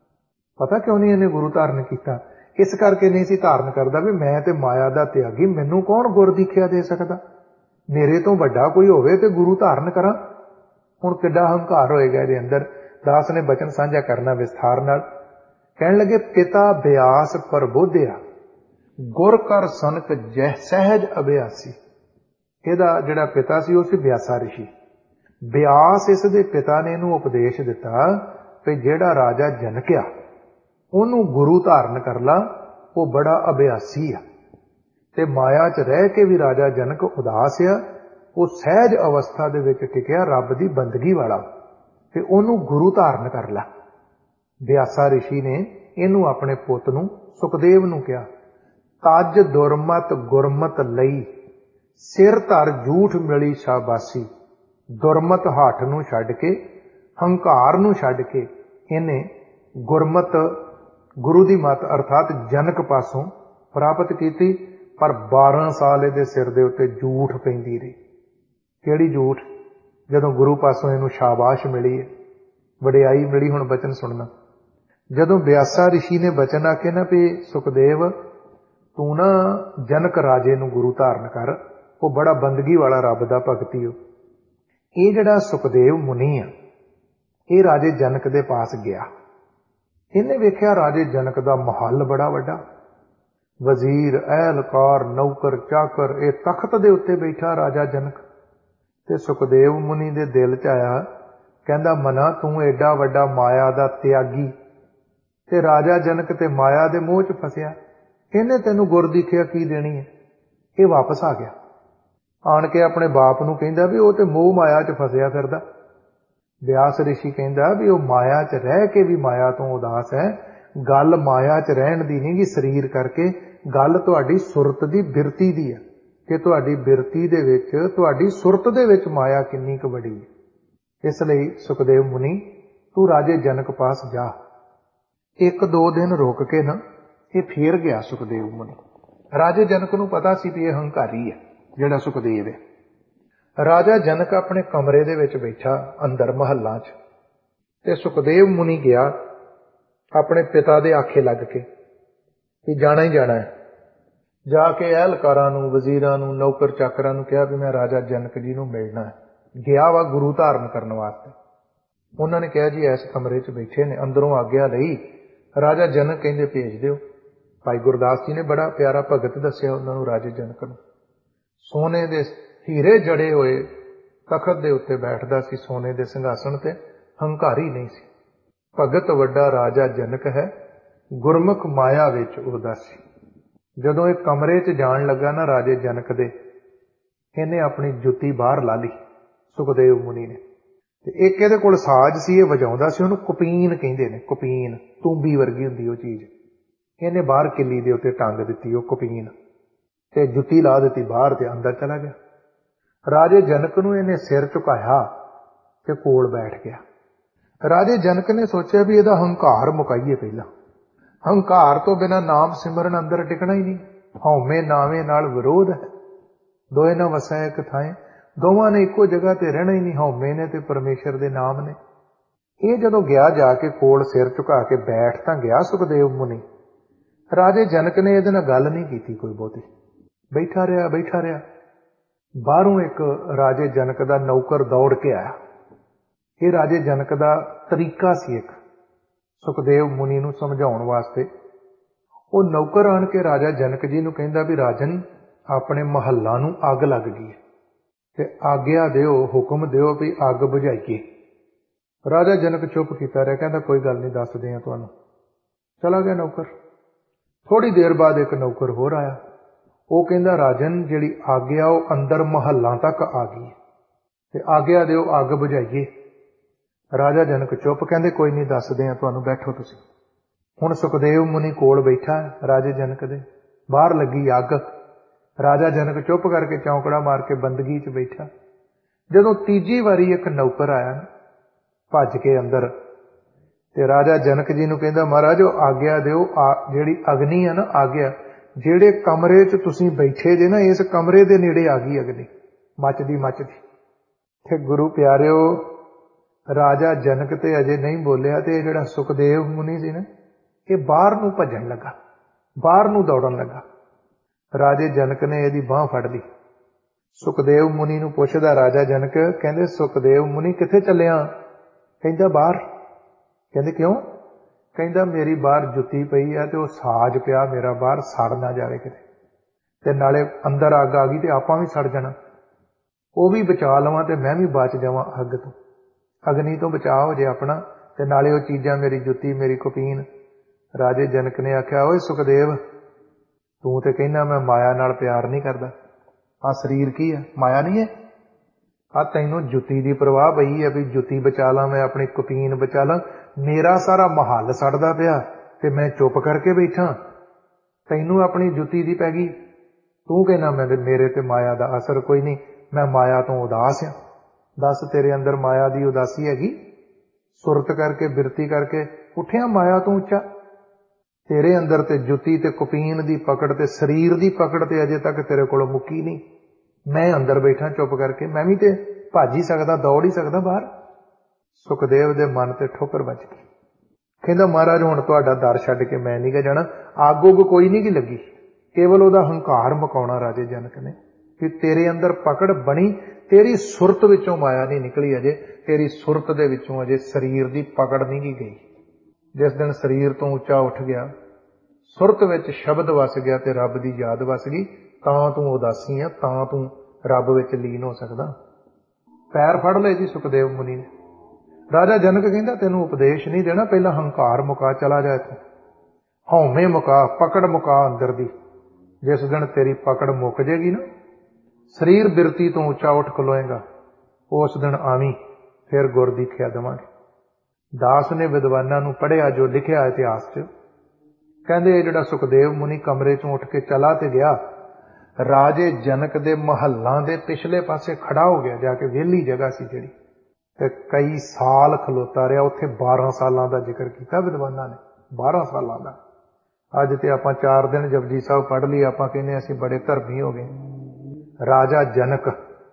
ਪਤਾ ਕਿਉਂ ਨਹੀਂ ਇਹਨੇ ਗੁਰੂ ਧਾਰਨ ਕੀਤਾ? ਇਸ ਕਰਕੇ ਨਹੀਂ ਸੀ ਧਾਰਨ ਕਰਦਾ ਵੀ ਮੈਂ ਤੇ ਮਾਇਆ ਦਾ ਤਿਆਗੀ, ਮੈਨੂੰ ਕੌਣ ਗੁਰ ਦੀਖਿਆ ਦੇ ਸਕਦਾ, ਮੇਰੇ ਤੋਂ ਵੱਡਾ ਕੋਈ ਹੋਵੇ ਤੇ ਗੁਰੂ ਧਾਰਨ ਕਰਾਂ। ਹੁਣ ਕਿੱਡਾ ਹੰਕਾਰ ਹੋਏਗਾ ਇਹਦੇ ਅੰਦਰ। ਦਾਸ ਨੇ ਬਚਨ ਸਾਂਝਾ ਕਰਨਾ ਵਿਸਥਾਰ ਨਾਲ। ਕਹਿਣ ਲੱਗੇ, ਪਿਤਾ ਬਿਆਸ ਪ੍ਰਬੋਧਿਆ, ਗੁਰ ਕਰ ਸਨਕ ਜਹ ਸਹਿਜ ਅਭਿਆਸੀ। ਇਹਦਾ ਜਿਹੜਾ ਪਿਤਾ ਸੀ ਉਹ ਸੀ ਬਿਆਸਾ ਰਿਸ਼ੀ। ਬਿਆਸ ਇਸ ਦੇ ਪਿਤਾ ਨੇ ਇਹਨੂੰ ਉਪਦੇਸ਼ ਦਿੱਤਾ ਵੀ ਜਿਹੜਾ ਰਾਜਾ ਜਨਕਿਆ ਉਹਨੂੰ ਗੁਰੂ ਧਾਰਨ ਕਰ ਲਾ, ਉਹ ਬੜਾ ਅਭਿਆਸੀ ਆ ਤੇ ਮਾਇਆ 'ਚ ਰਹਿ ਕੇ ਵੀ ਰਾਜਾ ਜਨਕ ਉਦਾਸ ਆ, ਉਹ ਸਹਿਜ ਅਵਸਥਾ ਦੇ ਵਿੱਚ ਟਿਕਿਆ, ਰੱਬ ਦੀ ਬੰਦਗੀ ਵਾਲਾ, ਤੇ ਉਹਨੂੰ ਗੁਰੂ ਧਾਰਨ ਕਰ ਲਾ। ਬਿਆਸਾ ਰਿਸ਼ੀ ਨੇ ਇਹਨੂੰ ਆਪਣੇ ਪੁੱਤ ਨੂੰ ਸੁਖਦੇਵ ਨੂੰ ਕਿਹਾ, ਤਜ ਦੁਰਮਤ ਗੁਰਮਤ ਲਈ, ਸਿਰ ਧਰ ਝੂਠ ਮਿਲੀ ਸ਼ਾਬਾਸੀ। ਦੁਰਮਤ ਹੱਠ ਨੂੰ ਛੱਡ ਕੇ, ਹੰਕਾਰ ਨੂੰ ਛੱਡ ਕੇ ਇਹਨੇ ਗੁਰਮਤ, ਗੁਰੂ ਦੀ ਮੱਤ ਅਰਥਾਤ ਜਨਕ ਪਾਸੋਂ ਪ੍ਰਾਪਤ ਕੀਤੀ। ਪਰ 12 ਸਾਲ ਇਹਦੇ ਸਿਰ ਦੇ ਉੱਤੇ ਝੂਠ ਪੈਂਦੀ ਰਹੀ। ਕਿਹੜੀ ਝੂਠ? ਜਦੋਂ ਗੁਰੂ ਪਾਸੋਂ ਇਹਨੂੰ ਸ਼ਾਬਾਸ਼ ਮਿਲੀ ਹੈ, ਵਡਿਆਈ ਮਿਲੀ। ਹੁਣ ਬਚਨ ਸੁਣਨਾ। ਜਦੋਂ ਬਿਆਸਾ ਰਿਸ਼ੀ ਨੇ ਬਚਨ ਆਖੇ ਨਾ ਵੀ ਸੁਖਦੇਵ ਤੂੰ ਨਾ ਜਨਕ ਰਾਜੇ ਨੂੰ ਗੁਰੂ ਧਾਰਨ ਕਰ, ਉਹ ਬੜਾ ਬੰਦਗੀ ਵਾਲਾ, ਰੱਬ ਦਾ ਭਗਤੀ ਹੋ। ਇਹ ਜਿਹੜਾ ਸੁਖਦੇਵ ਮੁਨੀ ਆ, ਇਹ ਰਾਜੇ ਜਨਕ ਦੇ ਪਾਸ ਗਿਆ। ਇਹਨੇ ਵੇਖਿਆ ਰਾਜੇ ਜਨਕ ਦਾ ਮਹੱਲ ਬੜਾ ਵੱਡਾ, ਵਜ਼ੀਰ, ਅਹਿਲਕਾਰ, ਨੌਕਰ, ਚਾਕਰ, ਇਹ ਤਖਤ ਦੇ ਉੱਤੇ ਬੈਠਾ ਰਾਜਾ ਜਨਕ। ਤੇ ਸੁਖਦੇਵ ਮੁਨੀ ਦੇ ਦਿਲ 'ਚ ਆਇਆ, ਕਹਿੰਦਾ ਮਨਾ ਤੂੰ ਐਡਾ ਵੱਡਾ ਮਾਇਆ ਦਾ ਤਿਆਗੀ ਤੇ ਰਾਜਾ ਜਨਕ ਤੇ ਮਾਇਆ ਦੇ ਮੋਹ 'ਚ ਫਸਿਆ, ਇਹਨੇ ਤੈਨੂੰ ਗੁਰ ਦੀਖਿਆ ਕੀ ਦੇਣੀ ਹੈ? ਇਹ ਵਾਪਸ ਆ ਗਿਆ। ਆਣ ਕੇ ਆਪਣੇ ਬਾਪ ਨੂੰ ਕਹਿੰਦਾ ਵੀ ਉਹ ਤੇ ਮੋਹ ਮਾਇਆ 'ਚ ਫਸਿਆ ਫਿਰਦਾ। ਬਿਆਸ ਰਿਸ਼ੀ ਕਹਿੰਦਾ ਵੀ ਉਹ ਮਾਇਆ 'ਚ ਰਹਿ ਕੇ ਵੀ ਮਾਇਆ ਤੋਂ ਉਦਾਸ ਹੈ। ਗੱਲ ਮਾਇਆ 'ਚ ਰਹਿਣ ਦੀ ਨਹੀਂ ਗੀ ਸਰੀਰ ਕਰਕੇ, ਗੱਲ ਤੁਹਾਡੀ ਸੁਰਤ ਦੀ, ਬਿਰਤੀ ਦੀ ਹੈ ਕਿ ਤੁਹਾਡੀ ਬਿਰਤੀ ਦੇ ਵਿੱਚ, ਤੁਹਾਡੀ ਸੁਰਤ ਦੇ ਵਿੱਚ ਮਾਇਆ ਕਿੰਨੀ ਕੁ ਵੱਡੀ ਹੈ। ਇਸ ਲਈ ਸੁਖਦੇਵ ਮੁਨੀ ਤੂੰ ਰਾਜੇ ਜਨਕ ਪਾਸ ਜਾ। 1-2 ਦਿਨ ਰੁਕ ਕੇ ਨਾ ਇਹ ਫੇਰ ਗਿਆ ਸੁਖਦੇਵ ਮੁਨੀ। ਰਾਜੇ ਜਨਕ ਨੂੰ ਪਤਾ ਸੀ ਵੀ ਇਹ ਹੰਕਾਰੀ ਹੈ ਜਿਹੜਾ ਸੁਖਦੇਵ ਹੈ। ਰਾਜਾ ਜਨਕ ਆਪਣੇ ਕਮਰੇ ਦੇ ਵਿੱਚ ਬੈਠਾ ਅੰਦਰ ਮਹੱਲਾਂ 'ਚ, ਤੇ ਸੁਖਦੇਵ ਮੁਨੀ ਗਿਆ ਆਪਣੇ ਪਿਤਾ ਦੇ ਆਖੇ ਲੱਗ ਕੇ ਵੀ ਜਾਣਾ ਹੀ ਜਾਣਾ ਹੈ। ਜਾ ਕੇ ਅਹਿਲਕਾਰਾਂ ਨੂੰ, ਵਜ਼ੀਰਾਂ ਨੂੰ, ਨੌਕਰ ਚਾਕਰਾਂ ਨੂੰ ਕਿਹਾ ਵੀ ਮੈਂ ਰਾਜਾ ਜਨਕ ਜੀ ਨੂੰ ਮਿਲਣਾ ਹੈ। ਗਿਆ ਵਾ ਗੁਰੂ ਧਾਰਨ ਕਰਨ ਵਾਸਤੇ। ਉਹਨਾਂ ਨੇ ਕਿਹਾ ਜੀ ਇਸ ਕਮਰੇ 'ਚ ਬੈਠੇ ਨੇ। ਅੰਦਰੋਂ ਆਗਿਆ ਲਈ। ਰਾਜਾ ਜਨਕ ਕਹਿੰਦੇ ਭੇਜ ਦਿਓ। ਭਾਈ ਗੁਰਦਾਸ ਜੀ ਨੇ ਬੜਾ ਪਿਆਰਾ ਭਗਤ ਦੱਸਿਆ ਉਹਨਾਂ ਨੂੰ, ਰਾਜੇ ਜਨਕ ਨੂੰ। ਸੋਨੇ ਦੇ ਹੀਰੇ ਜੜੇ ਹੋਏ ਤਖਤ ਦੇ ਉੱਤੇ ਬੈਠਦਾ ਸੀ, ਸੋਨੇ ਦੇ ਸਿੰਘਾਸਣ ਤੇ, ਹੰਕਾਰੀ ਨਹੀਂ ਸੀ। ਭਗਤ ਵੱਡਾ ਰਾਜਾ ਜਨਕ ਹੈ, ਗੁਰਮੁਖ ਮਾਇਆ ਵਿੱਚ ਉਦਾਸੀ। ਜਦੋਂ ਇਹ ਕਮਰੇ 'ਚ ਜਾਣ ਲੱਗਾ ਨਾ ਰਾਜੇ ਜਨਕ ਦੇ, ਇਹਨੇ ਆਪਣੀ ਜੁੱਤੀ ਬਾਹਰ ਲਾ ਲਈ ਸੁਖਦੇਵ ਮੁਨੀ ਨੇ। ਤੇ ਇੱਕ ਇਹਦੇ ਕੋਲ ਸਾਜ਼ ਸੀ, ਇਹ ਵਜਾਉਂਦਾ ਸੀ, ਉਹਨੂੰ ਕੁਪੀਨ ਕਹਿੰਦੇ ਨੇ। ਕੁਪੀਨ ਤੂੰਬੀ ਵਰਗੀ ਹੁੰਦੀ ਉਹ ਚੀਜ਼। ਇਹਨੇ ਬਾਹਰ ਕਿੱਲੀ ਦੇ ਉੱਤੇ ਟੰਗ ਦਿੱਤੀ ਉਹ ਕੁਪੀਨ, ਤੇ ਜੁੱਤੀ ਲਾ ਦਿੱਤੀ ਬਾਹਰ, ਤੇ ਅੰਦਰ ਚਲਾ ਗਿਆ। ਰਾਜੇ ਜਨਕ ਨੂੰ ਇਹਨੇ ਸਿਰ ਝੁਕਾਇਆ ਤੇ ਕੋਲ ਬੈਠ ਗਿਆ। ਰਾਜੇ ਜਨਕ ਨੇ ਸੋਚਿਆ ਵੀ ਇਹਦਾ ਹੰਕਾਰ ਮੁਕਾਈਏ ਪਹਿਲਾਂ। ਹੰਕਾਰ ਤੋਂ ਬਿਨਾਂ ਨਾਮ ਸਿਮਰਨ ਅੰਦਰ ਟਿਕਣਾ ਹੀ ਨਹੀਂ। ਹਉਮੈ ਨਾਵੇਂ ਨਾਲ ਵਿਰੋਧ ਹੈ, ਦੋਏ ਨਾ ਵਸੈ ਇੱਕ ਥਾਂ। ਦੋਵਾਂ ਨੇ ਇੱਕੋ ਜਗ੍ਹਾ ਤੇ ਰਹਿਣਾ ਹੀ ਨਹੀਂ, ਹਉਮੈ ਨੇ ਤੇ ਪਰਮੇਸ਼ਰ ਦੇ ਨਾਮ ਨੇ। ਇਹ ਜਦੋਂ ਗਿਆ ਜਾ ਕੇ ਕੋਲ ਸਿਰ ਝੁਕਾ ਕੇ ਬੈਠ ਤਾਂ ਗਿਆ ਸੁਖਦੇਵ ਮੁਨੀ, ਰਾਜੇ ਜਨਕ ਨੇ ਇਹਦੇ ਨਾਲ ਗੱਲ ਨਹੀਂ ਕੀਤੀ ਕੋਈ ਬਹੁਤੀ, ਬੈਠਾ ਰਿਹਾ। ਬਾਹਰੋਂ ਇੱਕ ਰਾਜੇ ਜਨਕ ਦਾ ਨੌਕਰ ਦੌੜ ਕੇ ਆਇਆ। ਇਹ ਰਾਜੇ ਜਨਕ ਦਾ ਤਰੀਕਾ ਸੀ ਇੱਕ ਸੁਖਦੇਵ ਮੁਨੀ ਨੂੰ ਸਮਝਾਉਣ ਵਾਸਤੇ। ਉਹ ਨੌਕਰ ਆਣ ਕੇ ਰਾਜਾ ਜਨਕ ਜੀ ਨੂੰ ਕਹਿੰਦਾ ਵੀ ਰਾਜਨ, ਆਪਣੇ ਮਹੱਲਾ ਨੂੰ ਅੱਗ ਲੱਗ ਗਈ ਤੇ ਆਗਿਆ ਦਿਓ, ਹੁਕਮ ਦਿਓ ਵੀ ਅੱਗ ਬੁਝਾਈਏ। ਰਾਜਾ ਜਨਕ ਚੁੱਪ ਕੀਤਾ ਰਿਹਾ, ਕਹਿੰਦਾ ਕੋਈ ਗੱਲ ਨਹੀਂ, ਦੱਸਦੇ ਆ ਤੁਹਾਨੂੰ। ਚਲਾ ਗਿਆ ਨੌਕਰ। ਥੋੜੀ ਦੇਰ ਬਾਅਦ ਇੱਕ ਨੌਕਰ ਹੋਰ ਆਇਆ। ਉਹ ਕਹਿੰਦਾ ਰਾਜਨ, ਜਿਹੜੀ ਆਗਿਆ ਉਹ ਅੰਦਰ ਮਹੱਲਾਂ ਤੱਕ ਆ ਗਈ ਤੇ ਆਗਿਆ ਦਿਓ, ਅੱਗ ਬੁਝਾਈਏ। ਰਾਜਾ ਜਨਕ ਚੁੱਪ, ਕਹਿੰਦੇ ਕੋਈ ਨਹੀਂ, ਦੱਸਦੇ ਆ ਤੁਹਾਨੂੰ, ਬੈਠੋ ਤੁਸੀਂ। ਹੁਣ ਸੁਖਦੇਵ ਮੁਨੀ ਕੋਲ ਬੈਠਾ ਰਾਜੇ ਜਨਕ ਦੇ, ਬਾਹਰ ਲੱਗੀ ਅੱਗ। ਰਾਜਾ ਜਨਕ ਚੁੱਪ ਕਰਕੇ ਚੌਂਕੜਾ ਮਾਰ ਕੇ ਬੰਦਗੀ 'ਚ ਬੈਠਾ। ਜਦੋਂ ਤੀਜੀ ਵਾਰੀ ਇੱਕ ਨੌਕਰ ਆਇਆ ਭੱਜ ਕੇ ਅੰਦਰ, ਤੇ ਰਾਜਾ ਜਨਕ ਜੀ ਨੂੰ ਕਹਿੰਦਾ ਮਹਾਰਾਜ, ਉਹ ਆਗਿਆ ਦਿਓ, ਜਿਹੜੀ ਅਗਨੀ ਆ ਨਾ, ਆਗਿਆ, ਜਿਹੜੇ ਕਮਰੇ 'ਚ ਤੁਸੀਂ ਬੈਠੇ ਜੇ ਨਾ, ਇਸ ਕਮਰੇ ਦੇ ਨੇੜੇ ਆ ਗਈ ਅਗਨੀ, ਮੱਚਦੀ। ਤੇ ਗੁਰੂ ਪਿਆਰਿਓ, ਰਾਜਾ ਜਨਕ ਤੇ ਅਜੇ ਨਹੀਂ ਬੋਲਿਆ ਤੇ ਇਹ ਜਿਹੜਾ ਸੁਖਦੇਵ ਮੁਨੀ ਸੀ ਨਾ, ਇਹ ਬਾਹਰ ਨੂੰ ਭੱਜਣ ਲੱਗਾ, ਬਾਹਰ ਨੂੰ ਦੌੜਨ ਲੱਗਾ। ਰਾਜੇ ਜਨਕ ਨੇ ਇਹਦੀ ਬਾਂਹ ਫੜ ਲਈ। ਸੁਖਦੇਵ ਮੁਨੀ ਨੂੰ ਪੁੱਛਦਾ ਰਾਜਾ ਜਨਕ, ਕਹਿੰਦੇ ਸੁਖਦੇਵ ਮੁਨੀ ਕਿੱਥੇ ਚੱਲਿਆ? ਕਹਿੰਦਾ ਬਾਹਰ। ਕਹਿੰਦੇ ਕਿਉਂ? ਕਹਿੰਦਾ ਮੇਰੀ ਬਾਹਰ ਜੁੱਤੀ ਪਈ ਆ ਤੇ ਉਹ ਸਾਜ ਪਿਆ ਮੇਰਾ ਬਾਹਰ, ਸੜ ਨਾ ਜਾਵੇ ਕਿਤੇ, ਤੇ ਨਾਲੇ ਅੰਦਰ ਅੱਗ ਆ ਗਈ ਤੇ ਆਪਾਂ ਵੀ ਸੜ ਜਾਣਾ, ਉਹ ਵੀ ਬਚਾ ਲਵਾਂ ਤੇ ਮੈਂ ਵੀ ਬਚ ਜਾਵਾਂ ਅੱਗ ਤੋਂ, ਅਗਨੀ ਤੋਂ ਬਚਾਅ ਹੋ ਜੇ ਆਪਣਾ, ਤੇ ਨਾਲੇ ਉਹ ਚੀਜ਼ਾਂ, ਮੇਰੀ ਜੁੱਤੀ, ਮੇਰੀ ਕੁਪੀਨ। ਰਾਜੇ ਜਨਕ ਨੇ ਆਖਿਆ, ਓਏ ਸੁਖਦੇਵ, ਤੂੰ ਤੇ ਕਹਿੰਦਾ ਮੈਂ ਮਾਇਆ ਨਾਲ ਪਿਆਰ ਨਹੀਂ ਕਰਦਾ, ਆਹ ਸਰੀਰ ਕੀ ਹੈ? ਮਾਇਆ ਨਹੀਂ ਹੈ? ਆ ਤੈਨੂੰ ਜੁੱਤੀ ਦੀ ਪਰਵਾਹ ਪਈ ਹੈ ਵੀ ਜੁੱਤੀ ਬਚਾ ਲਾਂ, ਮੈਂ ਆਪਣੀ ਕੁਪੀਨ ਬਚਾ ਲਾਂ, ਮੇਰਾ ਸਾਰਾ ਮਹੱਲ ਸੜਦਾ ਪਿਆ ਤੇ ਮੈਂ ਚੁੱਪ ਕਰਕੇ ਬੈਠਾ, ਤੈਨੂੰ ਆਪਣੀ ਜੁੱਤੀ ਦੀ ਪੈ ਗਈ। ਤੂੰ ਕਹਿੰਦਾ ਮੇਰੇ ਤੇ ਮਾਇਆ ਦਾ ਅਸਰ ਕੋਈ ਨਹੀਂ, ਮੈਂ ਮਾਇਆ ਤੋਂ ਉਦਾਸ ਹਾਂ। ਦੱਸ, ਤੇਰੇ ਅੰਦਰ ਮਾਇਆ ਦੀ ਉਦਾਸੀ ਹੈਗੀ? ਸੁਰਤ ਕਰਕੇ, ਬਿਰਤੀ ਕਰਕੇ ਉੱਠਿਆ ਮਾਇਆ ਤੋਂ ਉੱਚਾ? ਤੇਰੇ ਅੰਦਰ ਤੇ ਜੁੱਤੀ ਤੇ ਕੁਪੀਨ ਦੀ ਪਕੜ ਤੇ ਸਰੀਰ ਦੀ ਪਕੜ ਤੇ ਅਜੇ ਤੱਕ ਤੇਰੇ ਕੋਲੋਂ ਮੁੱਕੀ ਨਹੀਂ। ਮੈਂ ਅੰਦਰ ਬੈਠਾ ਚੁੱਪ ਕਰਕੇ, ਮੈਂ ਵੀ ਤੇ ਭੱਜ ਹੀ ਸਕਦਾ, ਦੌੜ ਹੀ ਸਕਦਾ ਬਾਹਰ। ਸੁਖਦੇਵ ਦੇ ਮਨ ਤੇ ਠੋਕਰ ਵੱਜ ਗਈ। ਕਹਿੰਦਾ ਮਹਾਰਾਜ, ਹੁਣ ਤੁਹਾਡਾ ਦਰ ਛੱਡ ਕੇ ਮੈਂ ਨਹੀਂ ਗਾ ਜਾਣਾ। ਅੱਗ ਉੱਗ ਕੋਈ ਨਹੀਂ ਗੀ ਲੱਗੀ, ਕੇਵਲ ਉਹਦਾ ਹੰਕਾਰ ਮੁਕਾਉਣਾ ਰਾਜੇ ਜਨਕ ਨੇ, ਕਿ ਤੇਰੇ ਅੰਦਰ ਪਕੜ ਬਣੀ, ਤੇਰੀ ਸੁਰਤ ਵਿੱਚੋਂ ਮਾਇਆ ਨਹੀਂ ਨਿਕਲੀ ਅਜੇ, ਤੇਰੀ ਸੁਰਤ ਦੇ ਵਿੱਚੋਂ ਅਜੇ ਸਰੀਰ ਦੀ ਪਕੜ ਨਹੀਂ ਗੀ ਗਈ। ਜਿਸ ਦਿਨ ਸਰੀਰ ਤੋਂ ਉੱਚਾ ਉੱਠ ਗਿਆ, ਸੁਰਤ ਵਿੱਚ ਸ਼ਬਦ ਵਸ ਗਿਆ ਤੇ ਰੱਬ ਦੀ ਯਾਦ ਵਸ ਗਈ, ਤਾਂ ਤੂੰ ਉਦਾਸੀ ਆ, ਤਾਂ ਤੂੰ ਰੱਬ ਵਿੱਚ ਲੀਨ ਹੋ ਸਕਦਾ। ਪੈਰ ਫੜ ਲਏ ਜੀ ਸੁਖਦੇਵ ਮੁਨੀ ਨੇ। ਰਾਜਾ ਜਨਕ ਕਹਿੰਦਾ ਤੈਨੂੰ ਉਪਦੇਸ਼ ਨਹੀਂ ਦੇਣਾ, ਪਹਿਲਾਂ ਹੰਕਾਰ ਮੁਕਾ, ਚਲਾ ਜਾ ਇੱਥੋਂ, ਹਉਮੈ ਮੁਕਾ, ਪਕੜ ਮੁਕਾ ਅੰਦਰ ਦੀ। ਜਿਸ ਦਿਨ ਤੇਰੀ ਪਕੜ ਮੁੱਕ ਜੇਗੀ ਨਾ, ਸਰੀਰ ਬਿਰਤੀ ਤੋਂ ਉੱਚਾ ਉੱਠ ਖਲੋਏਗਾ, ਉਸ ਦਿਨ ਆਵੀਂ, ਫਿਰ ਗੁਰ ਦੀਖਿਆ ਦੇਵਾਂਗੇ। ਦਾਸ ਨੇ ਵਿਦਵਾਨਾਂ ਨੂੰ ਪੜ੍ਹਿਆ ਜੋ ਲਿਖਿਆ ਇਤਿਹਾਸ 'ਚ, ਕਹਿੰਦੇ ਇਹ ਜਿਹੜਾ ਸੁਖਦੇਵ ਮੁਨੀ ਕਮਰੇ 'ਚੋਂ ਉੱਠ ਕੇ ਚਲਾ ਤੇ ਗਿਆ, ਰਾਜੇ ਜਨਕ ਦੇ ਮਹੱਲਾਂ ਦੇ ਪਿਛਲੇ ਪਾਸੇ ਖੜਾ ਹੋ ਗਿਆ ਜਾ ਕੇ, ਵਿਹਲੀ ਜਗ੍ਹਾ ਸੀ ਜਿਹੜੀ, ਤੇ ਕਈ ਸਾਲ ਖਲੋਤਾ ਰਿਹਾ ਉੱਥੇ। 12 ਸਾਲਾਂ ਦਾ ਜ਼ਿਕਰ ਕੀਤਾ ਵਿਦਵਾਨਾਂ ਨੇ, 12 ਸਾਲਾਂ ਦਾ। ਅੱਜ ਤੇ ਆਪਾਂ 4 ਦਿਨ ਜਪਜੀ ਸਾਹਿਬ ਪੜ੍ਹ ਲਈ, ਆਪਾਂ ਕਹਿੰਦੇ ਅਸੀਂ ਬੜੇ ਧਰਮੀ ਹੋ ਗਏ। ਰਾਜਾ ਜਨਕ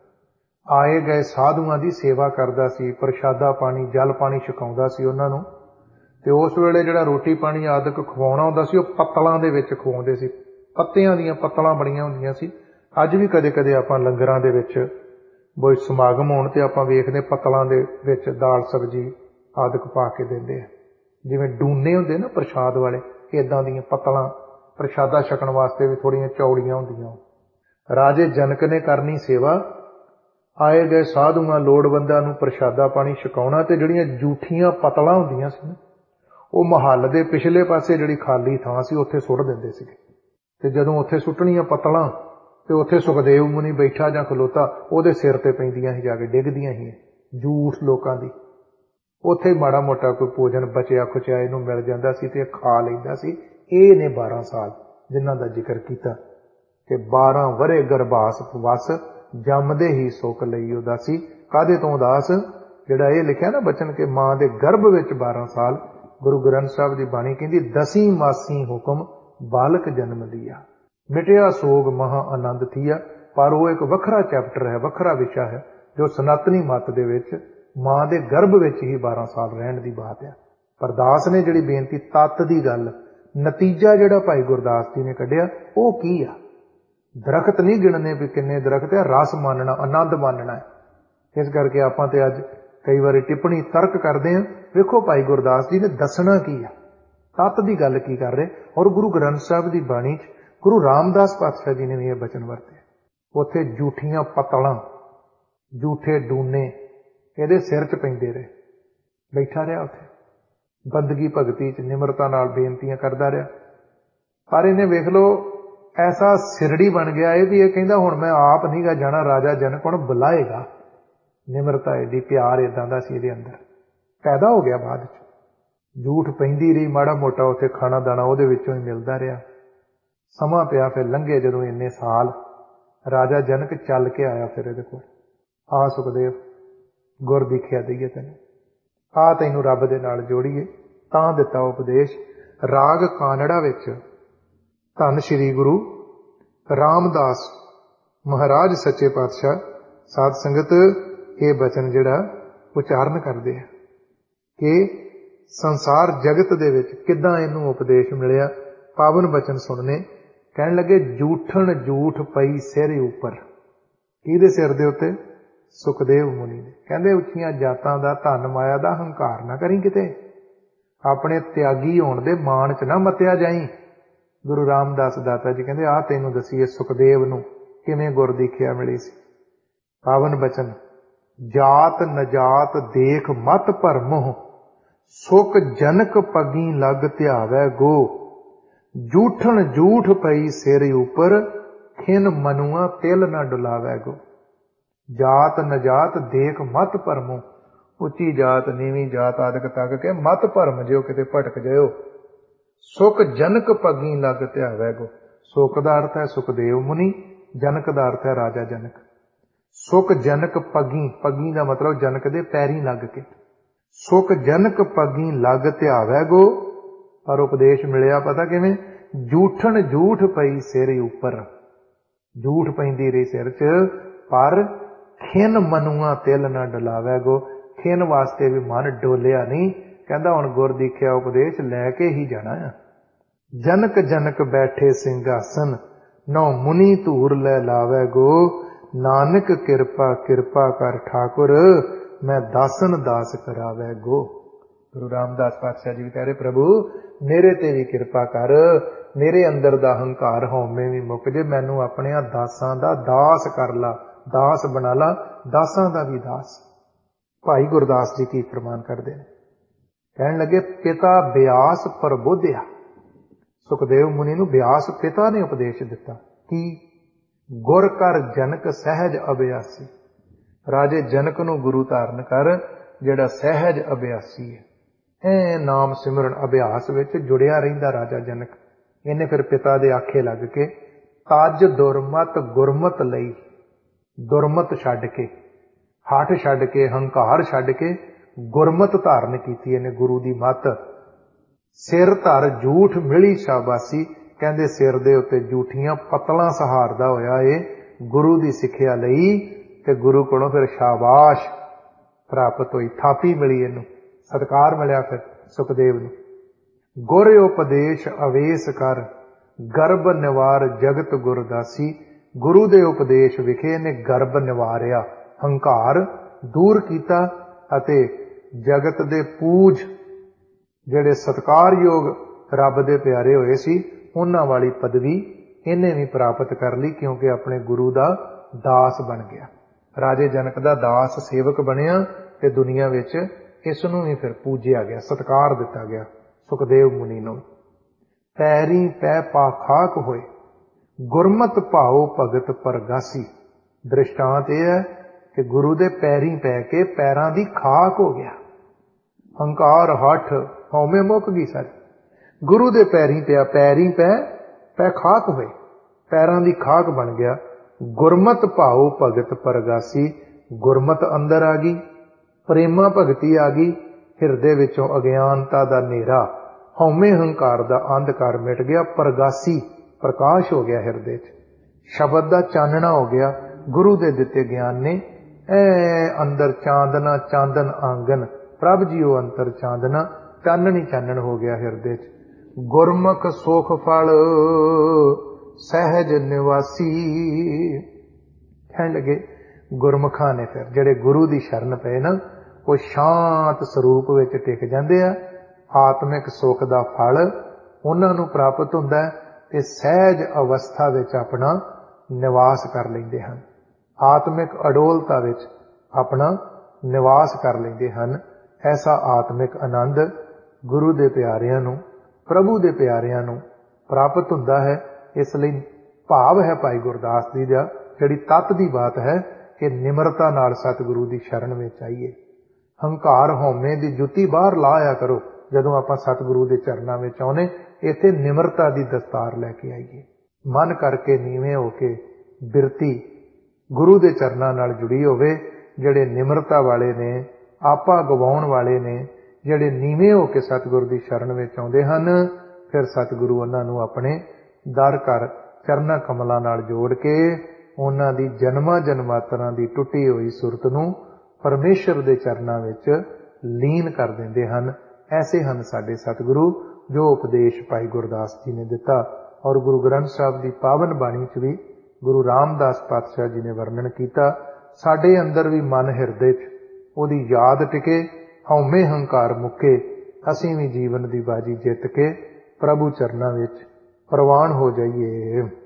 ਆਏ ਗਏ ਸਾਧੂਆਂ ਦੀ ਸੇਵਾ ਕਰਦਾ ਸੀ, ਪ੍ਰਸ਼ਾਦਾ ਪਾਣੀ, ਜਲ ਪਾਣੀ ਛਕਾਉਂਦਾ ਸੀ ਉਹਨਾਂ ਨੂੰ, ਤੇ ਉਸ ਵੇਲੇ ਜਿਹੜਾ ਰੋਟੀ ਪਾਣੀ ਆਦਿਕ ਖਵਾਉਣਾ ਹੁੰਦਾ ਸੀ, ਉਹ ਪੱਤਲਾਂ ਦੇ ਵਿੱਚ ਖਵਾਉਂਦੇ ਸੀ। ਪੱਤਿਆਂ ਦੀਆਂ ਪੱਤਲਾਂ ਬਣੀਆਂ ਹੁੰਦੀਆਂ ਸੀ। ਅੱਜ ਵੀ ਕਦੇ ਕਦੇ ਆਪਾਂ ਲੰਗਰਾਂ ਦੇ ਵਿੱਚ ਕੋਈ ਸਮਾਗਮ ਹੋਣ ਤੇ ਆਪਾਂ ਵੇਖਦੇ ਪੱਤਲਾਂ ਦੇ ਵਿੱਚ ਦਾਲ ਸਬਜ਼ੀ ਆਦਿਕ ਪਾ ਕੇ ਦਿੰਦੇ ਆ, ਜਿਵੇਂ ਡੂਨੇ ਹੁੰਦੇ ਨਾ ਪ੍ਰਸ਼ਾਦ ਵਾਲੇ, ਇੱਦਾਂ ਦੀਆਂ ਪੱਤਲਾਂ ਪ੍ਰਸ਼ਾਦਾ ਛਕਣ ਵਾਸਤੇ ਵੀ ਥੋੜ੍ਹੀਆਂ ਚੌੜੀਆਂ ਹੁੰਦੀਆਂ। ਰਾਜੇ ਜਨਕ ਨੇ ਕਰਨੀ ਸੇਵਾ, ਆਏ ਗਏ ਸਾਧੂਆਂ ਲੋੜਵੰਦਾਂ ਨੂੰ ਪ੍ਰਸ਼ਾਦਾ ਪਾਣੀ ਛਕਾਉਣਾ, ਤੇ ਜਿਹੜੀਆਂ ਜੂਠੀਆਂ ਪਤਲਾਂ ਹੁੰਦੀਆਂ ਸੀ ਨਾ, ਉਹ ਮਹੱਲ ਦੇ ਪਿਛਲੇ ਪਾਸੇ ਜਿਹੜੀ ਖਾਲੀ ਥਾਂ ਸੀ ਉੱਥੇ ਸੁੱਟ ਦਿੰਦੇ ਸੀਗੇ। ਤੇ ਜਦੋਂ ਉੱਥੇ ਸੁੱਟਣੀਆਂ ਪਤਲਾਂ, ਤੇ ਉੱਥੇ ਸੁਖਦੇਵ ਮੁਨੀ ਬੈਠਾ ਜਾਂ ਖਲੋਤਾ, ਉਹਦੇ ਸਿਰ ਤੇ ਪੈਂਦੀਆਂ ਸੀ, ਜਾ ਕੇ ਡਿੱਗਦੀਆਂ ਸੀ ਜੂਠ ਲੋਕਾਂ ਦੀ। ਉੱਥੇ ਮਾੜਾ ਮੋਟਾ ਕੋਈ ਭੋਜਨ ਬਚਿਆ ਖੁਚਿਆ ਇਹਨੂੰ ਮਿਲ ਜਾਂਦਾ ਸੀ ਤੇ ਖਾ ਲੈਂਦਾ ਸੀ। ਇਹ ਨੇ 12 ਸਾਲ ਜਿਨ੍ਹਾਂ ਦਾ ਜ਼ਿਕਰ ਕੀਤਾ, ਕਿ 12 ਵਰੇ ਗਰਭਾਸ ਵਸ, ਜੰਮਦੇ ਹੀ ਸੁੱਖ ਲਈ ਉਦਾਸੀ। ਕਾਹਦੇ ਤੋਂ ਉਦਾਸ? ਜਿਹੜਾ ਇਹ ਲਿਖਿਆ ਨਾ ਬਚਨ, ਕਿ ਮਾਂ ਦੇ ਗਰਭ ਵਿੱਚ 12 ਸਾਲ। ਗੁਰੂ ਗ੍ਰੰਥ ਸਾਹਿਬ ਦੀ ਬਾਣੀ ਕਹਿੰਦੀ, 10 ਮਾਸੀ ਹੁਕਮ ਬਾਲਕ ਜਨਮ ਲਿਆ, ਮਿਟਿਆ ਸੋਗ ਮਹਾ ਆਨੰਦ ਥੀਆ। ਪਰ ਉਹ ਇੱਕ ਵੱਖਰਾ ਚੈਪਟਰ ਹੈ, ਵੱਖਰਾ ਵਿਸ਼ਾ ਹੈ, ਜੋ ਸਨਾਤਨੀ ਮੱਤ ਦੇ ਵਿੱਚ ਮਾਂ ਦੇ ਗਰਭ ਵਿੱਚ ਹੀ 12 ਸਾਲ ਰਹਿਣ ਦੀ ਬਾਤ ਹੈ। ਪਰ ਦਾਸ ਨੇ ਜਿਹੜੀ ਬੇਨਤੀ, ਤੱਤ ਦੀ ਗੱਲ, ਨਤੀਜਾ ਜਿਹੜਾ ਭਾਈ ਗੁਰਦਾਸ ਜੀ ਨੇ ਕੱਢਿਆ ਉਹ ਕੀ ਆ? ਦਰਖਤ ਨਹੀਂ ਗਿਣਨੇ ਵੀ ਕਿੰਨੇ ਦਰਖਤ ਆ, ਰਸ ਮਾਨਣਾ, ਆਨੰਦ ਮਾਨਣਾ। ਇਸ ਕਰਕੇ ਆਪਾਂ ਤੇ ਅੱਜ ਕਈ ਵਾਰੀ ਟਿੱਪਣੀ ਤਰਕ ਕਰਦੇ ਹਾਂ। ਵੇਖੋ ਭਾਈ ਗੁਰਦਾਸ ਜੀ ਨੇ ਦੱਸਣਾ ਕੀ ਆ, ਤੱਤ ਦੀ ਗੱਲ ਕੀ ਕਰ ਰਹੇ। ਔਰ ਗੁਰੂ ਗ੍ਰੰਥ ਸਾਹਿਬ ਦੀ ਬਾਣੀ 'ਚ ਗੁਰੂ ਰਾਮਦਾਸ ਪਾਤਸ਼ਾਹ ਜੀ ਨੇ ਵੀ ਇਹ ਬਚਨ ਵਰਤੇ। ਉੱਥੇ ਝੂਠੀਆਂ ਪਤਲਾਂ, ਝੂਠੇ ਡੂਨੇ ਇਹਦੇ ਸਿਰ 'ਚ ਪੈਂਦੇ ਰਹੇ। ਬੈਠਾ ਰਿਹਾ ਉੱਥੇ ਬੰਦਗੀ ਭਗਤੀ 'ਚ ਨਿਮਰਤਾ ਨਾਲ ਬੇਨਤੀਆਂ ਕਰਦਾ ਰਿਹਾ। ਪਰ ਇਹਨੇ ਵੇਖ ਲਓ ਐਸਾ ਸਿਰੜੀ ਬਣ ਗਿਆ ਇਹ ਵੀ ਇਹ ਕਹਿੰਦਾ ਹੁਣ ਮੈਂ ਆਪ ਨਹੀਂ ਗਾ ਜਾਣਾ, ਰਾਜਾ ਜਨਕ ਹੁਣ ਬੁਲਾਏਗਾ। ਨਿਮਰਤਾ ਏਡੀ, ਪਿਆਰ ਏਦਾਂ ਦਾ ਸੀ ਇਹਦੇ ਅੰਦਰ ਪੈਦਾ ਹੋ ਗਿਆ। ਬਾਅਦ 'ਚ ਝੂਠ ਪੈਂਦੀ ਰਹੀ, ਮਾੜਾ ਮੋਟਾ ਉੱਥੇ ਖਾਣਾ ਦਾਣਾ ਉਹਦੇ ਵਿੱਚੋਂ ਹੀ ਮਿਲਦਾ ਰਿਹਾ। ਸਮਾਂ ਪਿਆ, ਫਿਰ ਲੰਘੇ ਜਦੋਂ ਇੰਨੇ ਸਾਲ, ਰਾਜਾ ਜਨਕ ਚੱਲ ਕੇ ਆਇਆ ਫਿਰ ਇਹਦੇ ਕੋਲ। ਆ ਸੁਖਦੇਵ, ਗੁਰ ਦੀਖਿਆ ਦਈਏ ਤੈਨੂੰ, ਆ ਤੈਨੂੰ ਰੱਬ ਦੇ ਨਾਲ ਜੋੜੀਏ। ਤਾਂ ਦਿੱਤਾ ਉਪਦੇਸ਼ ਰਾਗ ਕਾਨੜਾ ਵਿੱਚ। ਧੰਨ ਸ਼੍ਰੀ ਗੁਰੂ ਰਾਮਦਾਸ ਮਹਾਰਾਜ ਸੱਚੇ ਪਾਤਸ਼ਾਹ ਸਾਧ ਸੰਗਤ ਇਹ ਬਚਨ ਜਿਹੜਾ ਉਚਾਰਨ ਕਰਦੇ ਆ ਕਿ ਸੰਸਾਰ ਜਗਤ ਦੇ ਵਿੱਚ ਕਿੱਦਾਂ ਇਹਨੂੰ ਉਪਦੇਸ਼ ਮਿਲਿਆ। ਪਾਵਨ ਬਚਨ ਸੁਣਨੇ। ਕਹਿਣ ਲੱਗੇ ਝੂਠਣ ਝੂਠ ਪਈ ਸਿਰ ਉੱਪਰ। ਕਿਹਦੇ ਸਿਰ ਦੇ ਉੱਤੇ? ਸੁਖਦੇਵ ਮੁਨੀ ਦੇ। ਕਹਿੰਦੇ ਉੱਚੀਆਂ ਜਾਤਾਂ ਦਾ, ਧਨ ਮਾਇਆ ਦਾ ਹੰਕਾਰ ਨਾ ਕਰੀ ਕਿਤੇ, ਆਪਣੇ ਤਿਆਗੀ ਹੋਣ ਦੇ ਮਾਣ 'ਚ ਨਾ ਮੱਤਿਆ ਜਾਈ। ਗੁਰੂ ਰਾਮਦਾਸ ਦਾਤਾ ਜੀ ਕਹਿੰਦੇ ਆਹ ਤੈਨੂੰ ਦਸੀਏ ਸੁਖਦੇਵ ਨੂੰ ਕਿਵੇਂ ਗੁਰ ਦੀਖਿਆ ਮਿਲੀ ਸੀ। ਪਾਵਨ ਬਚਨ ਜਾਤ ਨਜਾਤ ਦੇਖ ਮਤ ਭਰਮੋਹ, ਸੁਖ ਜਨਕ ਪਗੀ ਲਗ ਧਿਆਵੈ ਗੋ। ਝੂਠਣ ਝੂਠ ਪਈ ਸਿਰ ਉੱਪਰ, ਖਿਨ ਮਨੁਆ ਤਿਲ ਨਾ ਡੁਲਾਵੈ ਗੋ। ਜਾਤ ਨਜਾਤ ਦੇਖ ਮਤ ਭਰਮੋ, ਉੱਚੀ ਜਾਤ ਨੀਵੀਂ ਜਾਤ ਆਦਿਕ ਤੱਕ ਕੇ ਮਤ ਭਰਮ ਜਿਓ, ਕਿਤੇ ਭਟਕ ਜਾਇਓ। ਸੁਖ ਜਨਕ ਪਗੀ ਲਗ ਧਿਆਵੈ ਗੋ। ਸੁਖ ਦਾ ਅਰਥ ਹੈ ਸੁਖਦੇਵ ਮੁਨੀ, ਜਨਕ ਦਾ ਅਰਥ ਹੈ ਰਾਜਾ ਜਨਕ। ਸੁਖ ਜਨਕ ਪਗੀ, ਪਗੀ ਦਾ ਮਤਲਬ ਜਨਕ ਦੇ ਪੈਰੀਂ ਲੱਗ ਕੇ। ਸੁਖ ਜਨਕ ਪਗੀ ਲਗ ਧਿਆਵੈ ਗੋ। ਪਰ ਉਪਦੇਸ਼ ਮਿਲਿਆ ਪਤਾ ਕਿਵੇਂ? ਝੂਠਣ ਝੂਠ ਪਈ ਸਿਰ ਉੱਪਰ। ਝੂਠ ਪੈਂਦੀ ਰਹੀ ਸਿਰ 'ਚ, ਪਰ ਖਿਨ ਮਨੂਆ ਤਿਲ ਨਾ ਡੁਲਾਵੈ ਗੋ। ਖਿਨ ਵਾਸਤੇ ਵੀ ਮਨ ਡੋਲਿਆ ਨਹੀਂ। ਕਹਿੰਦਾ ਹੁਣ ਗੁਰ ਦੀਖਿਆ ਉਪਦੇਸ਼ ਲੈ ਕੇ ਹੀ ਜਾਣਾ ਆ। ਜਨਕ ਜਨਕ ਬੈਠੇ ਸਿੰਘਾਸਨ, ਨੌ ਮੁਨੀ ਧੂਰ ਲੈ ਲਾਵੈ ਗੋ। ਨਾਨਕ ਕਿਰਪਾ ਕਿਰਪਾ ਕਰ ਠਾਕੁਰ, ਮੈਂ ਦਾਸਨ ਦਾਸ ਕਰਾਵੈ ਗੋ। ਗੁਰੂ ਰਾਮਦਾਸ ਪਾਤਸ਼ਾਹ ਜੀ ਵੀ ਕਹਿ ਰਹੇ ਪ੍ਰਭੂ ਮੇਰੇ ਤੇ ਵੀ ਕਿਰਪਾ ਕਰ, ਮੇਰੇ ਅੰਦਰ ਦਾ ਹੰਕਾਰ ਹਉਮੈ ਵੀ ਮੁੱਕ ਜੇ, ਮੈਨੂੰ ਆਪਣਿਆਂ ਦਾਸਾਂ ਦਾ ਦਾਸ ਕਰ ਲਾ, ਦਾਸ ਬਣਾ ਲਾ, ਦਾਸਾਂ ਦਾ ਵੀ ਦਾਸ। ਭਾਈ ਗੁਰਦਾਸ ਜੀ ਕੀ ਫਰਮਾਨ ਕਰਦੇ ਨੇ? ਕਹਿਣ ਲੱਗੇ ਪਿਤਾ ਬਿਆਸ ਪ੍ਰਬੋਧਿਆ। ਸੁਖਦੇਵ ਮੁਨੀ ਨੂੰ ਬਿਆਸ ਪਿਤਾ ਨੇ ਉਪਦੇਸ਼ ਦਿੱਤਾ। ਕੀ? ਗੁਰ ਕਰ ਜਨਕ ਸਹਿਜ ਅਭਿਆਸੀ। ਰਾਜੇ ਜਨਕ ਨੂੰ ਗੁਰੂ ਧਾਰਨ ਕਰ ਜਿਹੜਾ ਸਹਿਜ ਅਭਿਆਸੀ ਹੈ। ਨਾਮ ਸਿਮਰਨ ਅਭਿਆਸ ਵਿੱਚ ਜੁੜਿਆ ਰਹਿੰਦਾ ਰਾਜਾ ਜਨਕ। ਇਹਨੇ ਫਿਰ ਪਿਤਾ ਦੇ ਆਖੇ ਲੱਗ ਕੇ ਤਜ ਦੁਰਮਤ ਗੁਰਮਤ ਲਈ, ਦੁਰਮਤ ਛੱਡ ਕੇ, ਹੱਠ ਛੱਡ ਕੇ, ਹੰਕਾਰ ਛੱਡ ਕੇ ਗੁਰਮਤ ਧਾਰਨ ਕੀਤੀ ਇਹਨੇ, ਗੁਰੂ ਦੀ ਮੱਤ। ਸਿਰ ਧਰ ਝੂਠ ਮਿਲੀ ਸ਼ਾਬਾਸੀ। ਕਹਿੰਦੇ ਸਿਰ ਦੇ ਉੱਤੇ ਝੂਠੀਆਂ ਪਤਲਾਂ ਸਹਾਰਦਾ ਹੋਇਆ ਇਹ ਗੁਰੂ ਦੀ ਸਿੱਖਿਆ ਲਈ, ਤੇ ਗੁਰੂ ਕੋਲੋਂ ਫਿਰ ਸ਼ਾਬਾਸ਼ ਪ੍ਰਾਪਤ ਹੋਈ, ਥਾਪੀ ਮਿਲੀ ਇਹਨੂੰ, ਸਤਿਕਾਰ ਮਿਲਿਆ ਫਿਰ ਸੁਖਦੇਵ ਨੂੰ। ਗੁਰ ਉਪਦੇਸ਼ ਅਵੇਸ ਕਰ, ਗਰਭ ਨਿਵਾਰ ਜਗਤ ਗੁਰਦਾਸੀ। ਗੁਰੂ ਦੇ ਉਪਦੇਸ਼ ਵਿਖੇ ਇਹਨੇ ਗਰਭ ਨਿਵਾਰਿਆ, ਹੰਕਾਰ ਦੂਰ ਕੀਤਾ, ਅਤੇ ਜਗਤ ਦੇ ਪੂਜ ਜਿਹੜੇ ਸਤਿਕਾਰਯੋਗ ਰੱਬ ਦੇ ਪਿਆਰੇ ਹੋਏ ਸੀ ਉਹਨਾਂ ਵਾਲੀ ਪਦਵੀ ਇਹਨੇ ਵੀ ਪ੍ਰਾਪਤ ਕਰ ਲਈ, ਕਿਉਂਕਿ ਆਪਣੇ ਗੁਰੂ ਦਾ ਦਾਸ ਬਣ ਗਿਆ। ਰਾਜੇ ਜਨਕ ਦਾ ਦਾਸ ਸੇਵਕ ਬਣਿਆ ਤੇ ਦੁਨੀਆ ਵਿੱਚ ਇਸ ਨੂੰ ਵੀ ਫਿਰ ਪੂਜਿਆ ਗਿਆ, ਸਤਿਕਾਰ ਦਿੱਤਾ ਗਿਆ ਸੁਖਦੇਵ ਮੁਨੀ ਨੂੰ। ਪੈਰੀ ਪੈ ਪਾ ਖਾਕ ਹੋਏ, ਗੁਰਮਤ ਭਾਉ ਭਗਤ ਪਰਗਾਸੀ। ਦ੍ਰਿਸ਼ਟਾਂਤ ਇਹ ਹੈ ਕਿ ਗੁਰੂ ਦੇ ਪੈਰੀਂ ਪੈ ਕੇ ਪੈਰਾਂ ਦੀ ਖਾਕ ਹੋ ਗਿਆ। ਹੰਕਾਰ ਹੱਠ ਹਉਮੈ ਮੁੱਕ ਗਈ ਸਾਰੀ। ਗੁਰੂ ਦੇ ਪੈਰੀਂ ਪਿਆ, ਪੈਰੀਂ ਪੈ ਖਾਕ ਹੋਏ, ਪੈਰਾਂ ਦੀ ਖਾਕ ਬਣ ਗਿਆ। ਗੁਰਮਤ ਭਾਉ ਭਗਤ ਪਰਗਾਸੀ। ਗੁਰਮਤ ਅੰਦਰ ਆ ਗਈ, ਪ੍ਰੇਮਾ ਭਗਤੀ ਆ ਗਈ, ਹਿਰਦੇ ਵਿੱਚੋਂ ਅਗਿਆਨਤਾ ਦਾ ਹਨੇਰਾ, ਹਉਮੈ ਹੰਕਾਰ ਦਾ ਅੰਧਕਾਰ ਮਿਟ ਗਿਆ। ਪਰਗਾਸੀ ਪ੍ਰਕਾਸ਼ ਹੋ ਗਿਆ ਹਿਰਦੇ 'ਚ, ਸ਼ਬਦ ਦਾ ਚਾਨਣਾ ਹੋ ਗਿਆ। ਗੁਰੂ ਦੇ ਦਿੱਤੇ ਗਿਆਨ ਨੇ ਅੰਦਰ ਚਾਂਦਨਾ ਚਾਂਦਨ ਆਂਗਨ, ਪ੍ਰਭ ਜੀਓ ਅੰਤਰ ਚਾਂਦਨਾ, ਚਾਨਣ ਹੀ ਚਾਨਣ ਹੋ ਗਿਆ ਹਿਰਦੇ 'ਚ। ਗੁਰਮੁਖ ਸੁਖ ਫਲ ਸਹਿਜ ਨਿਵਾਸੀ। ਕਹਿਣ ਲੱਗੇ ਗੁਰਮੁਖਾਂ ਨੇ ਫਿਰ ਜਿਹੜੇ ਗੁਰੂ ਦੀ ਸ਼ਰਨ ਪਏ ਨਾ, ਉਹ ਸ਼ਾਂਤ ਸਰੂਪ ਵਿੱਚ ਟਿਕ ਜਾਂਦੇ ਆ। ਆਤਮਿਕ ਸੁੱਖ ਦਾ ਫਲ ਉਹਨਾਂ ਨੂੰ ਪ੍ਰਾਪਤ ਹੁੰਦਾ ਹੈ ਤੇ ਸਹਿਜ ਅਵਸਥਾ ਵਿੱਚ ਆਪਣਾ ਨਿਵਾਸ ਕਰ ਲੈਂਦੇ ਹਨ। ਆਤਮਿਕ ਅਡੋਲਤਾ ਵਿੱਚ ਆਪਣਾ ਨਿਵਾਸ ਕਰ ਲੈਂਦੇ ਹਨ। ਐਸਾ ਆਤਮਿਕ ਆਨੰਦ ਗੁਰੂ ਦੇ ਪਿਆਰਿਆਂ ਨੂੰ, ਪ੍ਰਭੂ ਦੇ ਪਿਆਰਿਆਂ ਨੂੰ ਪ੍ਰਾਪਤ ਹੁੰਦਾ ਹੈ। ਇਸ ਲਈ ਭਾਵ ਹੈ ਭਾਈ ਗੁਰਦਾਸ ਜੀ ਦਾ, ਜਿਹੜੀ ਤੱਤ ਦੀ ਬਾਤ ਹੈ ਕਿ ਨਿਮਰਤਾ ਨਾਲ ਸਤਿਗੁਰੂ ਦੀ ਸ਼ਰਨ ਵਿੱਚ ਆਈਏ। ਹੰਕਾਰ ਹਉਮੈ ਦੀ ਜੁੱਤੀ ਬਾਹਰ ਲਾਇਆ ਕਰੋ ਜਦੋਂ ਆਪਾਂ ਸਤਿਗੁਰੂ ਦੇ ਚਰਨਾਂ ਵਿੱਚ ਆਉਨੇ। ਇੱਥੇ ਨਿਮਰਤਾ ਦੀ ਦਸਤਾਰ ਲੈ ਕੇ ਆਈਏ। ਮਨ ਕਰਕੇ ਨੀਵੇਂ ਹੋ ਕੇ ਬਿਰਤੀ ਗੁਰੂ ਦੇ ਚਰਨਾਂ ਨਾਲ ਜੁੜੀ ਹੋਵੇ। ਜਿਹੜੇ ਨਿਮਰਤਾ ਵਾਲੇ ਨੇ, ਆਪਾ ਗਵਾਉਣ ਵਾਲੇ ਨੇ, ਜਿਹੜੇ ਨੀਵੇਂ ਹੋ ਕੇ ਸਤਿਗੁਰੂ ਦੀ ਸ਼ਰਨ ਵਿੱਚ ਆਉਂਦੇ ਹਨ, ਫਿਰ ਸਤਿਗੁਰੂ ਉਹਨਾਂ ਨੂੰ ਆਪਣੇ ਦਰ ਘਰ ਚਰਨਾਂ ਕਮਲਾਂ ਨਾਲ ਜੋੜ ਕੇ ਉਹਨਾਂ ਦੀ ਜਨਮਾਂ ਜਨਮਾਂਤਰਾਂ ਦੀ ਟੁੱਟੀ ਹੋਈ ਸੁਰਤ ਨੂੰ ਪਰਮੇਸ਼ਰ ਦੇ ਚਰਨਾਂ ਵਿੱਚ ਲੀਨ ਕਰ ਦਿੰਦੇ ਹਨ। ਐਸੇ ਹਨ ਸਾਡੇ ਸਤਿਗੁਰੂ, ਜੋ ਉਪਦੇਸ਼ ਭਾਈ ਗੁਰਦਾਸ ਜੀ ਨੇ ਦਿੱਤਾ। ਔਰ ਗੁਰੂ ਗ੍ਰੰਥ ਸਾਹਿਬ ਦੀ ਪਾਵਨ ਬਾਣੀ 'ਚ ਵੀ ਗੁਰੂ ਰਾਮਦਾਸ ਪਾਤਸ਼ਾਹ ਜੀ ਨੇ ਵਰਣਨ ਕੀਤਾ। ਸਾਡੇ ਅੰਦਰ ਵੀ ਮਨ ਹਿਰਦੇ 'ਚ ਉਹਦੀ ਯਾਦ ਟਿਕੇ, ਹਉਮੈ ਹੰਕਾਰ ਮੁੱਕੇ, ਅਸੀਂ ਵੀ ਜੀਵਨ ਦੀ ਬਾਜੀ ਜਿੱਤ ਕੇ ਪ੍ਰਭੂ ਚਰਨਾਂ ਵਿੱਚ ਪ੍ਰਵਾਨ ਹੋ ਜਾਈਏ।